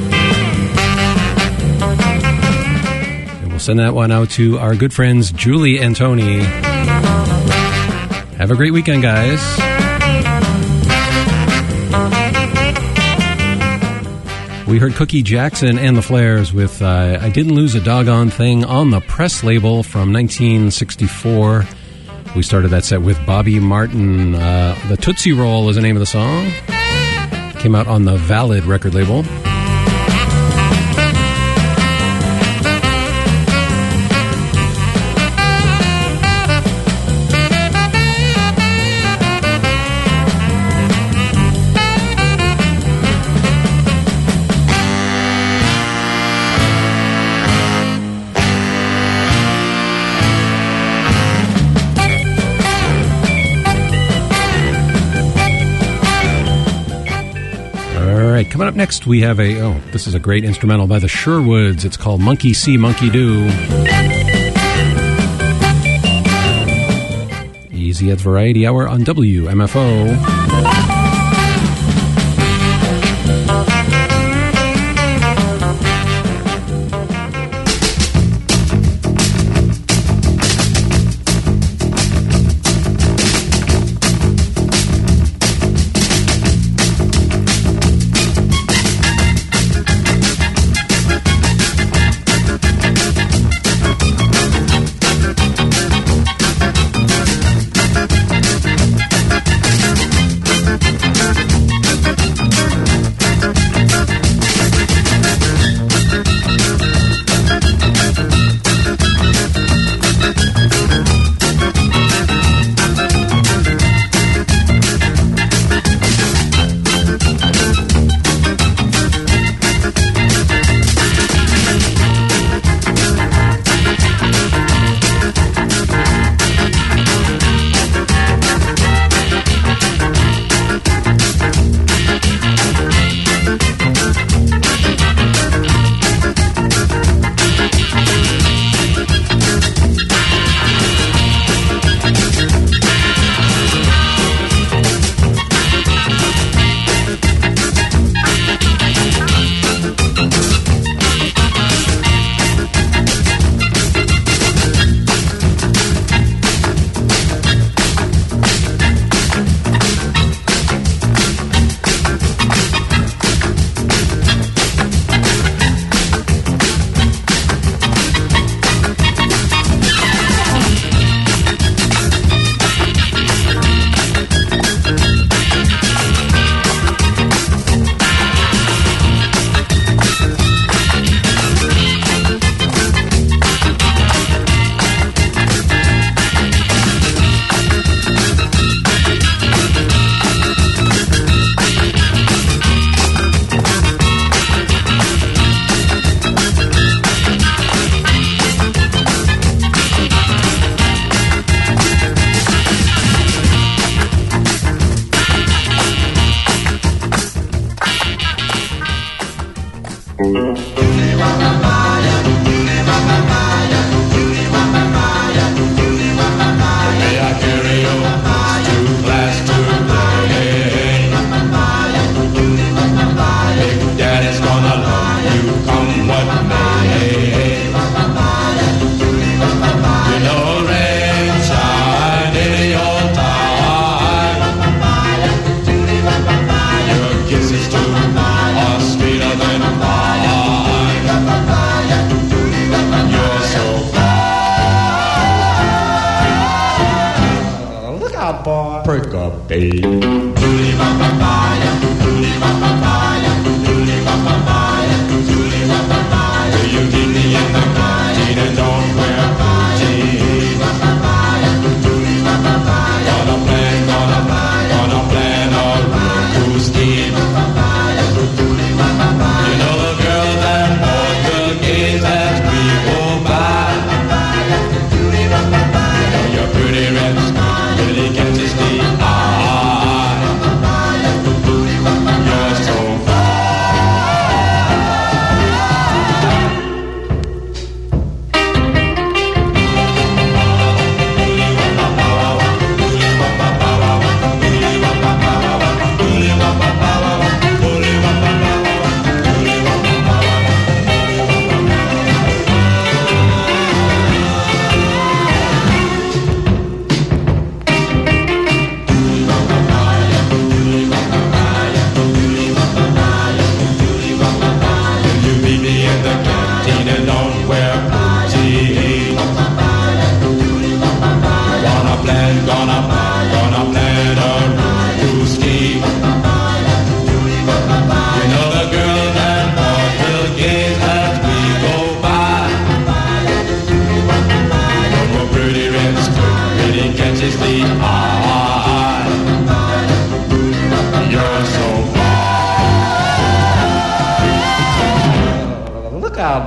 And we'll send that one out to our good friends Julie and Tony. Have a great weekend, guys. We heard Cookie Jackson and the Flares with I Didn't Lose a Doggone Thing on the Press label from 1964. We started that set with Bobby Martin. The Tootsie Roll is the name of the song. Came out on the Valid record label. Coming up next, we have this is a great instrumental by the Sherwoods. It's called Monkey See, Monkey Do. Easy at Variety Hour on WMFO. Really catches the eye.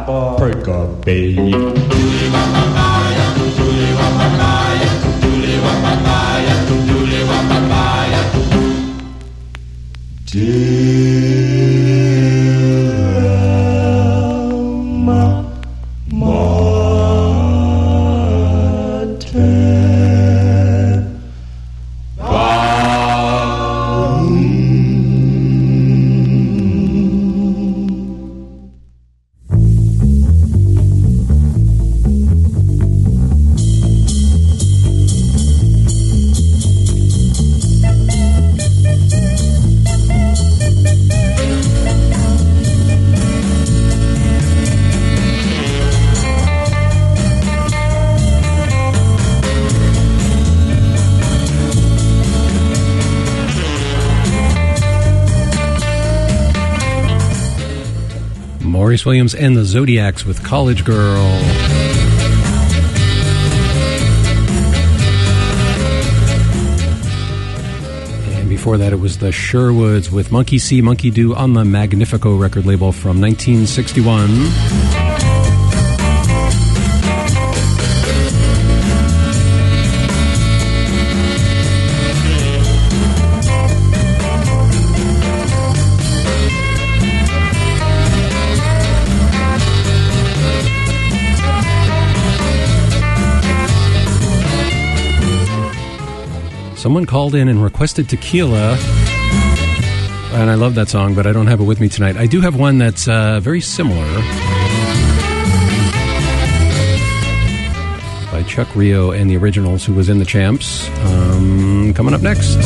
Perk babe. Maurice Williams and the Zodiacs with College Girl. And before that, it was the Sherwoods with Monkey See, Monkey Do on the Magnifico record label from 1961. Someone called in and requested Tequila, and I love that song, but I don't have it with me tonight. I do have one that's very similar by Chuck Rio and the Originals, who was in the Champs. Coming up next.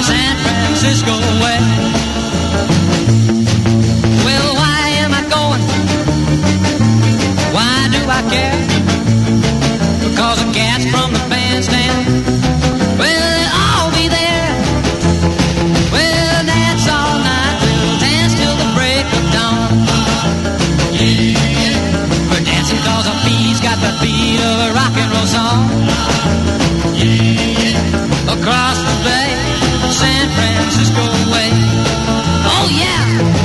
San Francisco way. Well, why am I going? Why do I care? Because the cats from the bandstand, well, they'll all be there. Well, dance all night, we'll dance till the break of dawn. Yeah, we're dancing cause our feet's got the beat of a rock and roll song. Yeah, across the bay, San Francisco way. Oh yeah.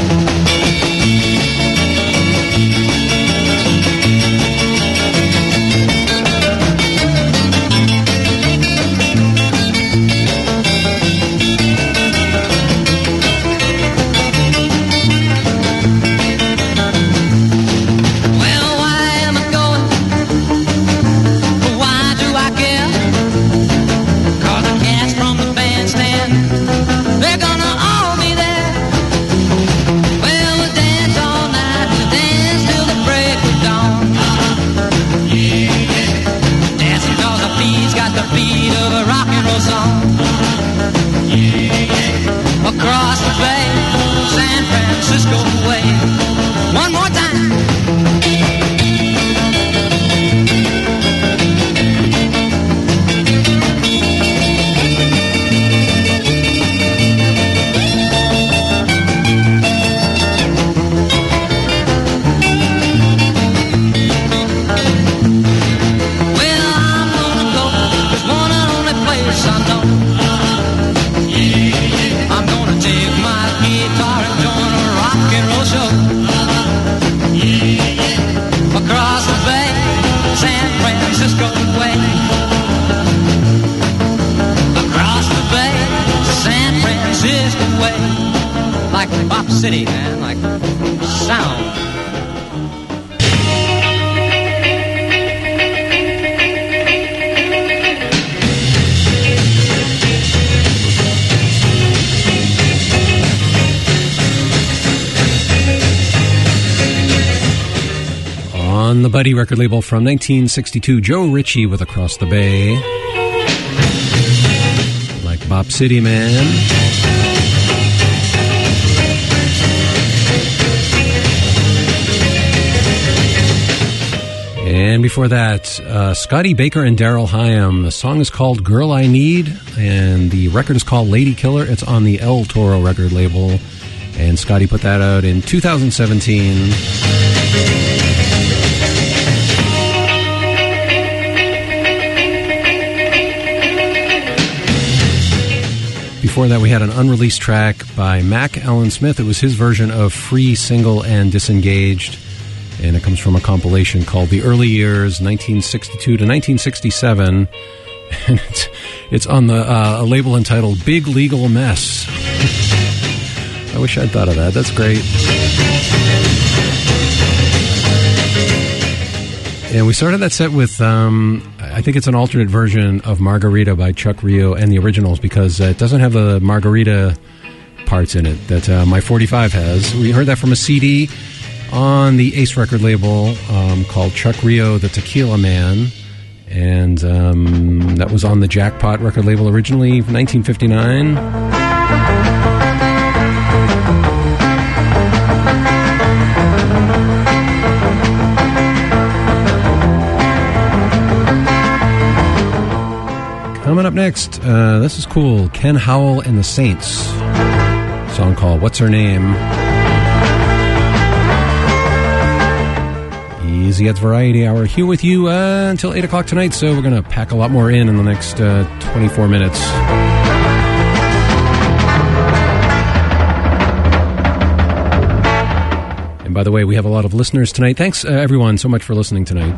Across the bay, San Francisco way. One more time. Well, I'm gonna go. There's one and only place I know. I'm gonna take my guitar and join a rock and roll show. Across the bay, San Francisco way. Across the bay, San Francisco way. Like Bop City, man, like sound. On the Buddy record label from 1962, Joe Ritchie with Across the Bay. Like Bop City Man. And before that, Scotty Baker and Daryl Hyam. The song is called Girl I Need, and the record is called Lady Killer. It's on the El Toro record label, and Scotty put that out in 2017. Before that, we had an unreleased track by Mac Allen Smith. It was his version of Free, Single, and Disengaged, and it comes from a compilation called The Early Years, 1962 to 1967, and it's on the a label entitled Big Legal Mess. I wish I'd thought of that. That's great. And we started that set with, I think it's an alternate version of Margarita by Chuck Rio and the Originals, because it doesn't have the Margarita parts in it that My 45 has. We heard that from a CD on the Ace record label called Chuck Rio, the Tequila Man. And that was on the Jackpot record label originally, 1959. Coming up next, this is cool. Ken Howell and the Saints. A song called What's Her Name? Easy Ed's Variety Hour here with you until 8 o'clock tonight, so we're going to pack a lot more in the next 24 minutes. And by the way, we have a lot of listeners tonight. Thanks, everyone, so much for listening tonight.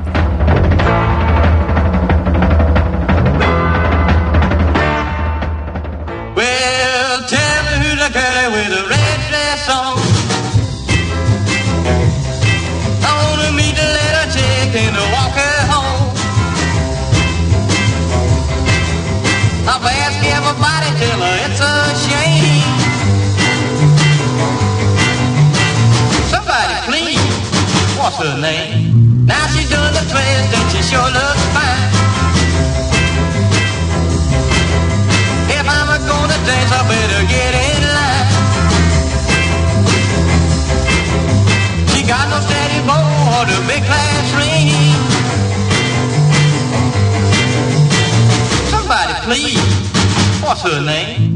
What's her name? Now she's doing the twist and she sure looks fine. If I'm gonna dance, I better What's her name?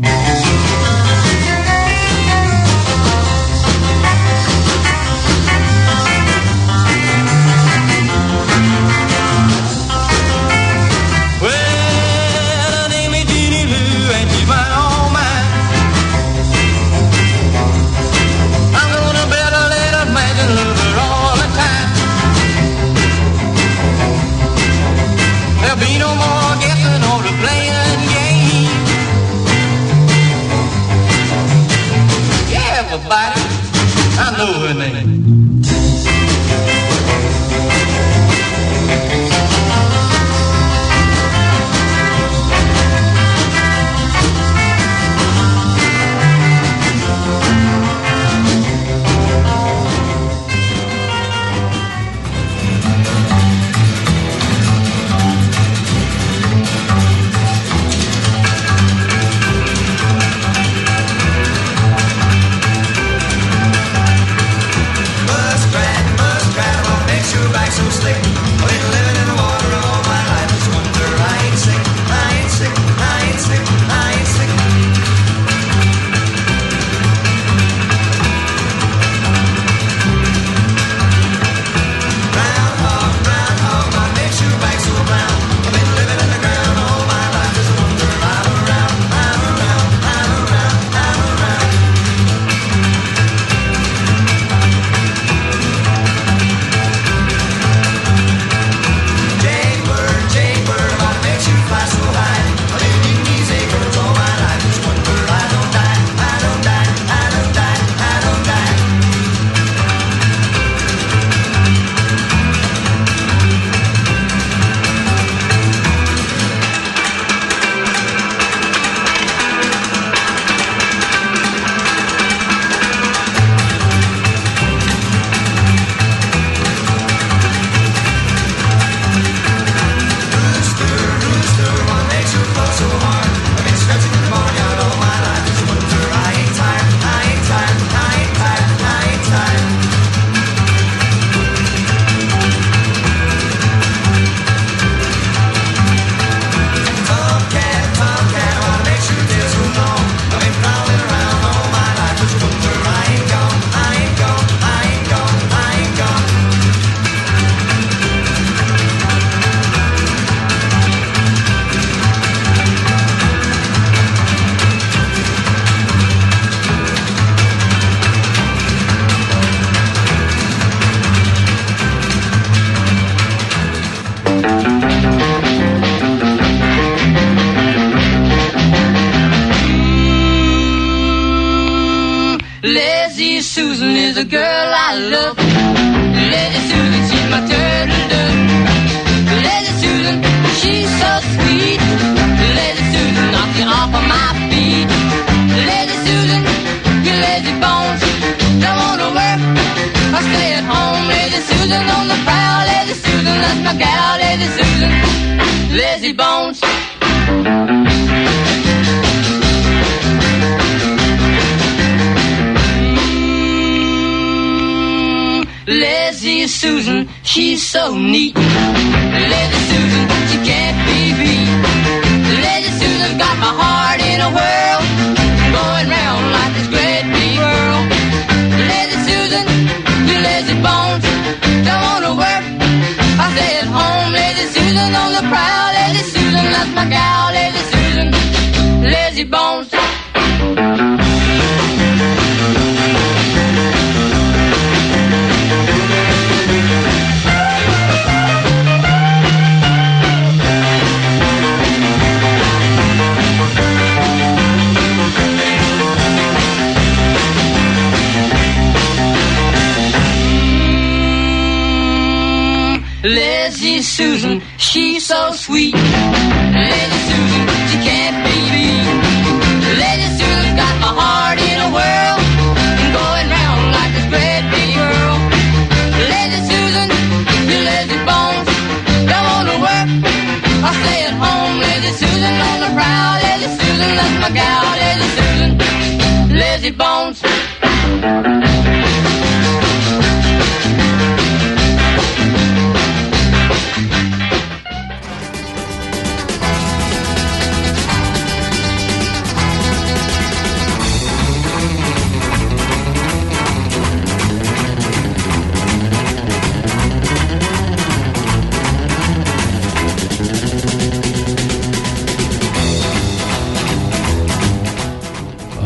Be no more guessing or playing games. Yeah, everybody, I know her name. Lazy Susan is a girl I love. Lazy Susan, she's my turtle dove. Lazy Susan, she's so sweet. Lazy Susan knocks you off of my feet. Lazy Susan, you lazy bones, don't wanna work or stay at home. Lazy Susan on the prowl. Lazy Susan, that's my gal. Lazy Susan, lazy bones. Lazy Susan, she's so neat. Lazy Susan, she can't be beat. Lazy Susan's got my heart in a whirl, going round like this great big whirl. Lazy Susan, you lazy bones, don't wanna work, I stay at home. Lazy Susan on the prowl. Lazy Susan, that's my gal. Lazy Susan, lazy bones. Lazy Susan, she's so sweet. Lazy Susan, she can't be beat. Lazy Susan's got my heart in a whirl, going round like this great big whirl. Lazy Susan, you lazy bones, don't wanna work or stay at home. Lazy Susan on the prowl. Lazy Susan, that's my gal. Lazy Susan, lazy bones.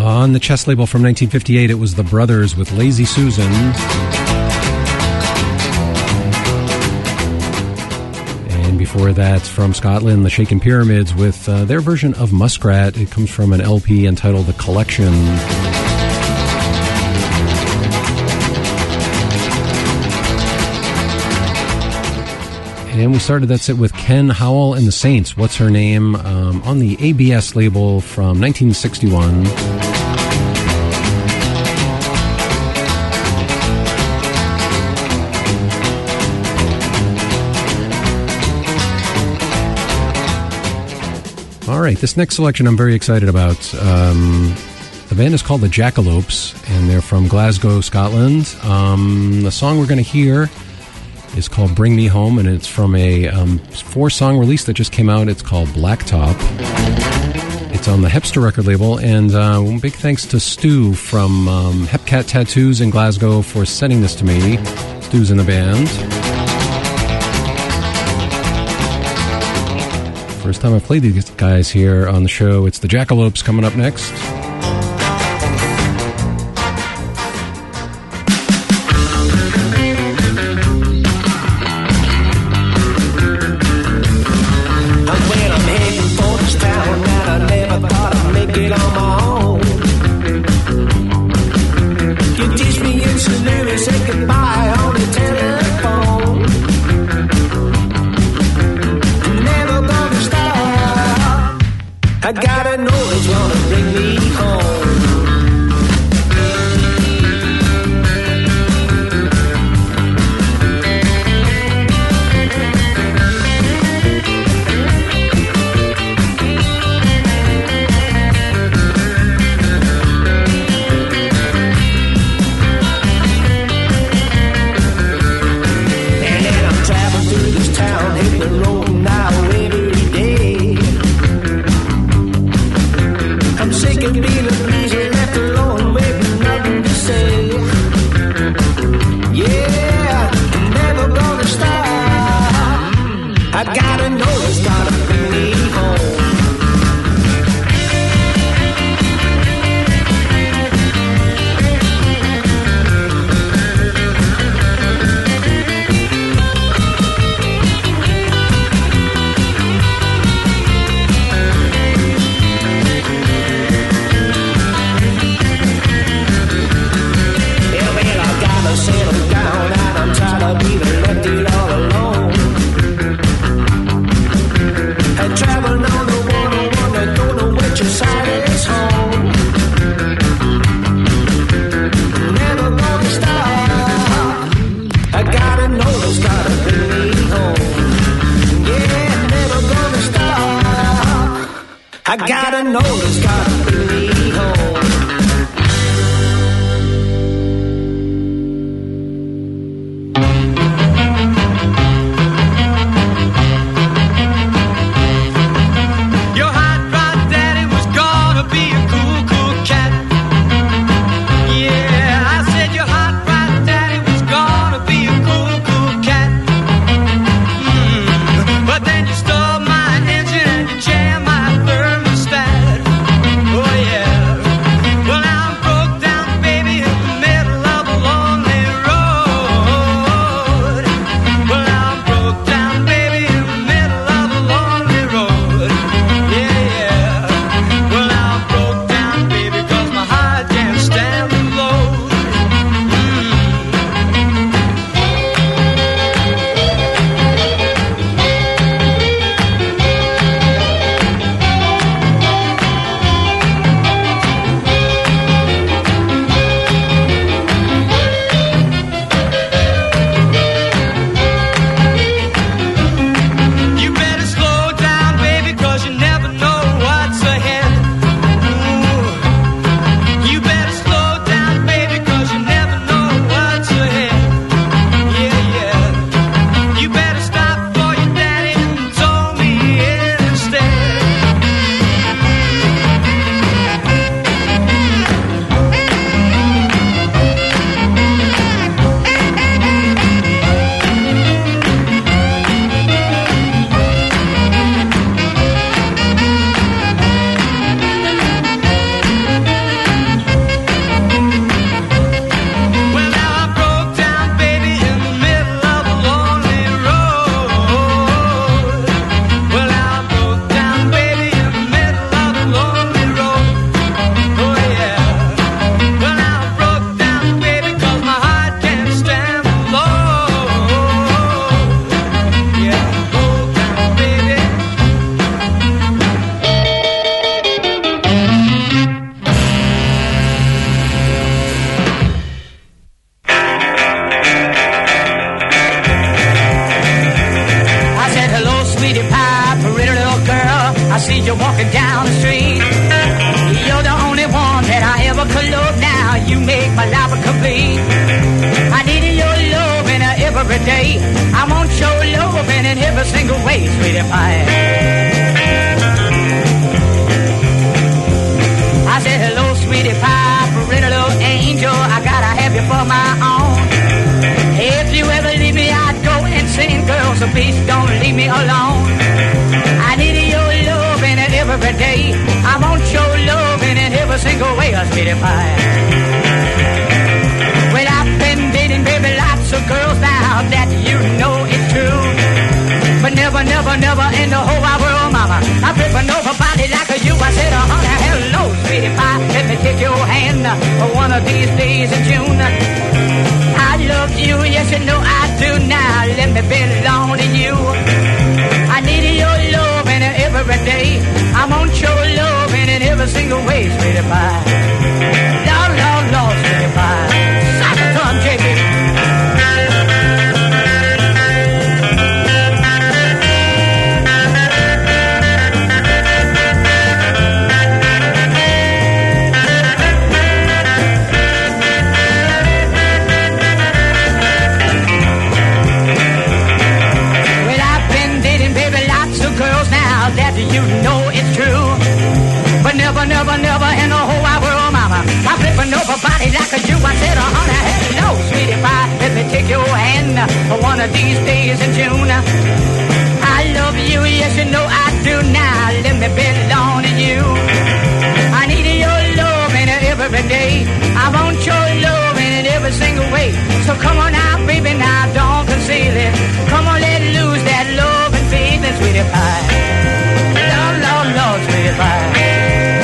On the Chess label from 1958, it was the Brothers with Lazy Susan. And before that, from Scotland, the Shaken Pyramids with their version of Muskrat. It comes from an LP entitled The Collection. And we started that set with Ken Howell and the Saints, What's Her Name, on the ABS label from 1961. All right, this next selection I'm very excited about. The band is called the Jackalopes, and they're from Glasgow, Scotland. The song we're going to hear is called Bring Me Home, and it's from a 4-song release that just came out. It's called Blacktop. It's on the Hepster record label, and big thanks to Stu from Hepcat Tattoos in Glasgow for sending this to me. Stu's in the band. First time I've played these guys here on the show. It's the Jackalopes coming up next. I gotta know it's gonna bring me home. And then I'm traveling through this town, hitting the road now every day. I'm sick of being a pleaser, left alone with nothing to say. Yeah, I'm never gonna stop. I gotta know it's gotta bring me home. Settle down and I'm tired of being left here all alone. And traveling on the 101, I don't know which side is home. Never gonna stop. I gotta know it's gotta bring me home. Yeah, never gonna stop. I gotta know it's gotta bring me home. Oh yeah. every single way, sweetie pie. I said, hello, sweetie pie, pretty little angel, I gotta have you for my own. If you ever leave me, I'd go and sing, girl, so please don't leave me alone. I need your love in it every day. I want your love in it every single way, sweetie pie. Well, I've been dating, baby, lots of girls now that you know it's true. But never, never, never in the whole wide world, mama, I'm ripping nobody like you. I said, honey, hello, sweetie pie, let me take your hand one of these days in June. I love you, yes, you know I do now. Let me belong to you. I need your love in it every day. I want your love in it every single way, sweetie pie. Lord, Lord, Lord, sweetie pie. Suck it, Tom, JB. You know it's true, but never, never, never in the whole wide world, mama, I'm flipping nobody like you. I said, honey, hello, sweetie pie, let me take your hand one of these days in June. I love you, yes, you know I do now. Let me belong to you. I need your love in it every day. I want your love in it every single way. So come on now, baby, now don't conceal it. Come on, let loose that love and faith and sweetie pie. Lord, Lord, sweetie pie.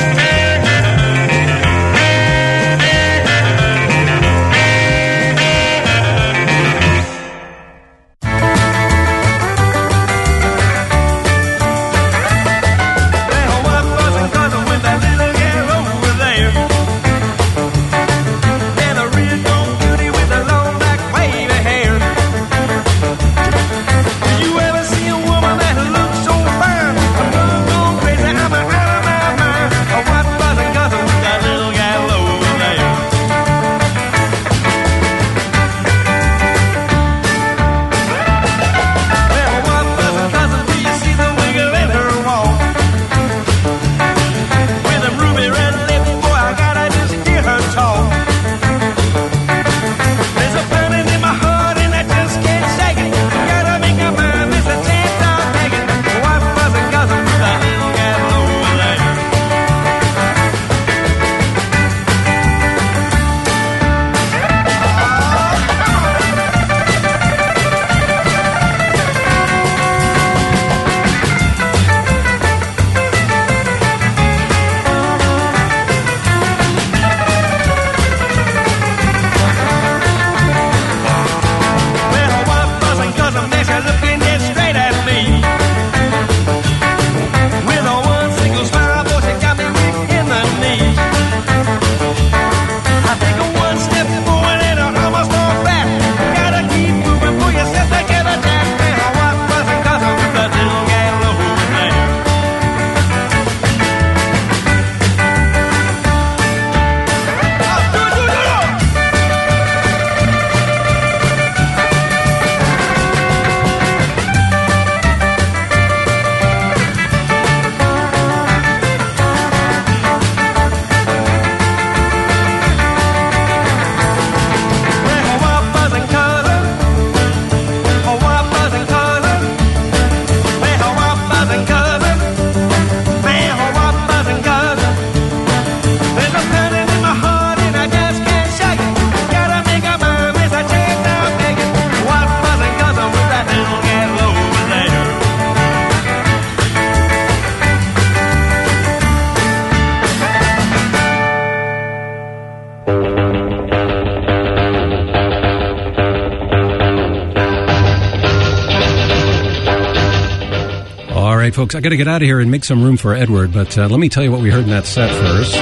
right, folks, I got to get out of here and make some room for Edward, but let me tell you what we heard in that set first.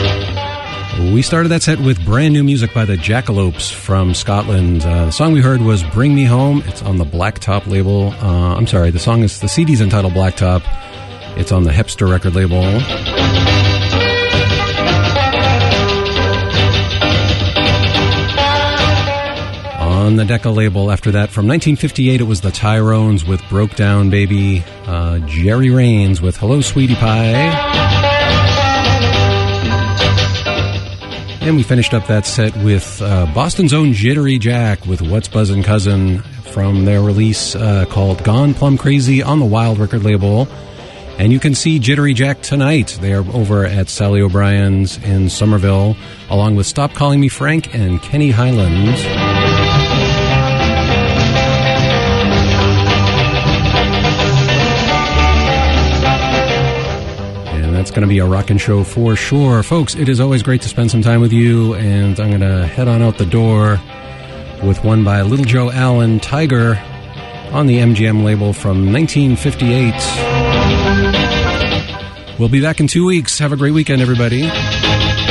We started that set with brand new music by the Jackalopes from Scotland. The song we heard was Bring Me Home. It's on the Blacktop label. I'm sorry, the CD's entitled Blacktop. It's on the Hepster record label. On on the Decca label. After that, from 1958, it was the Tyrones with Broke Down Baby, Jerry Raines with Hello Sweetie Pie. And we finished up that set with Boston's own Jittery Jack with What's Buzzin' Cousin from their release called Gone Plum Crazy on the Wild record label. And you can see Jittery Jack tonight. They are over at Sally O'Brien's in Somerville, along with Stop Calling Me Frank and Kenny Highland. And that's going to be a rockin' show for sure. Folks, it is always great to spend some time with you, and I'm going to head on out the door with one by Little Joe Allen, Tiger, on the MGM label from 1958. We'll be back in 2 weeks. Have a great weekend, everybody.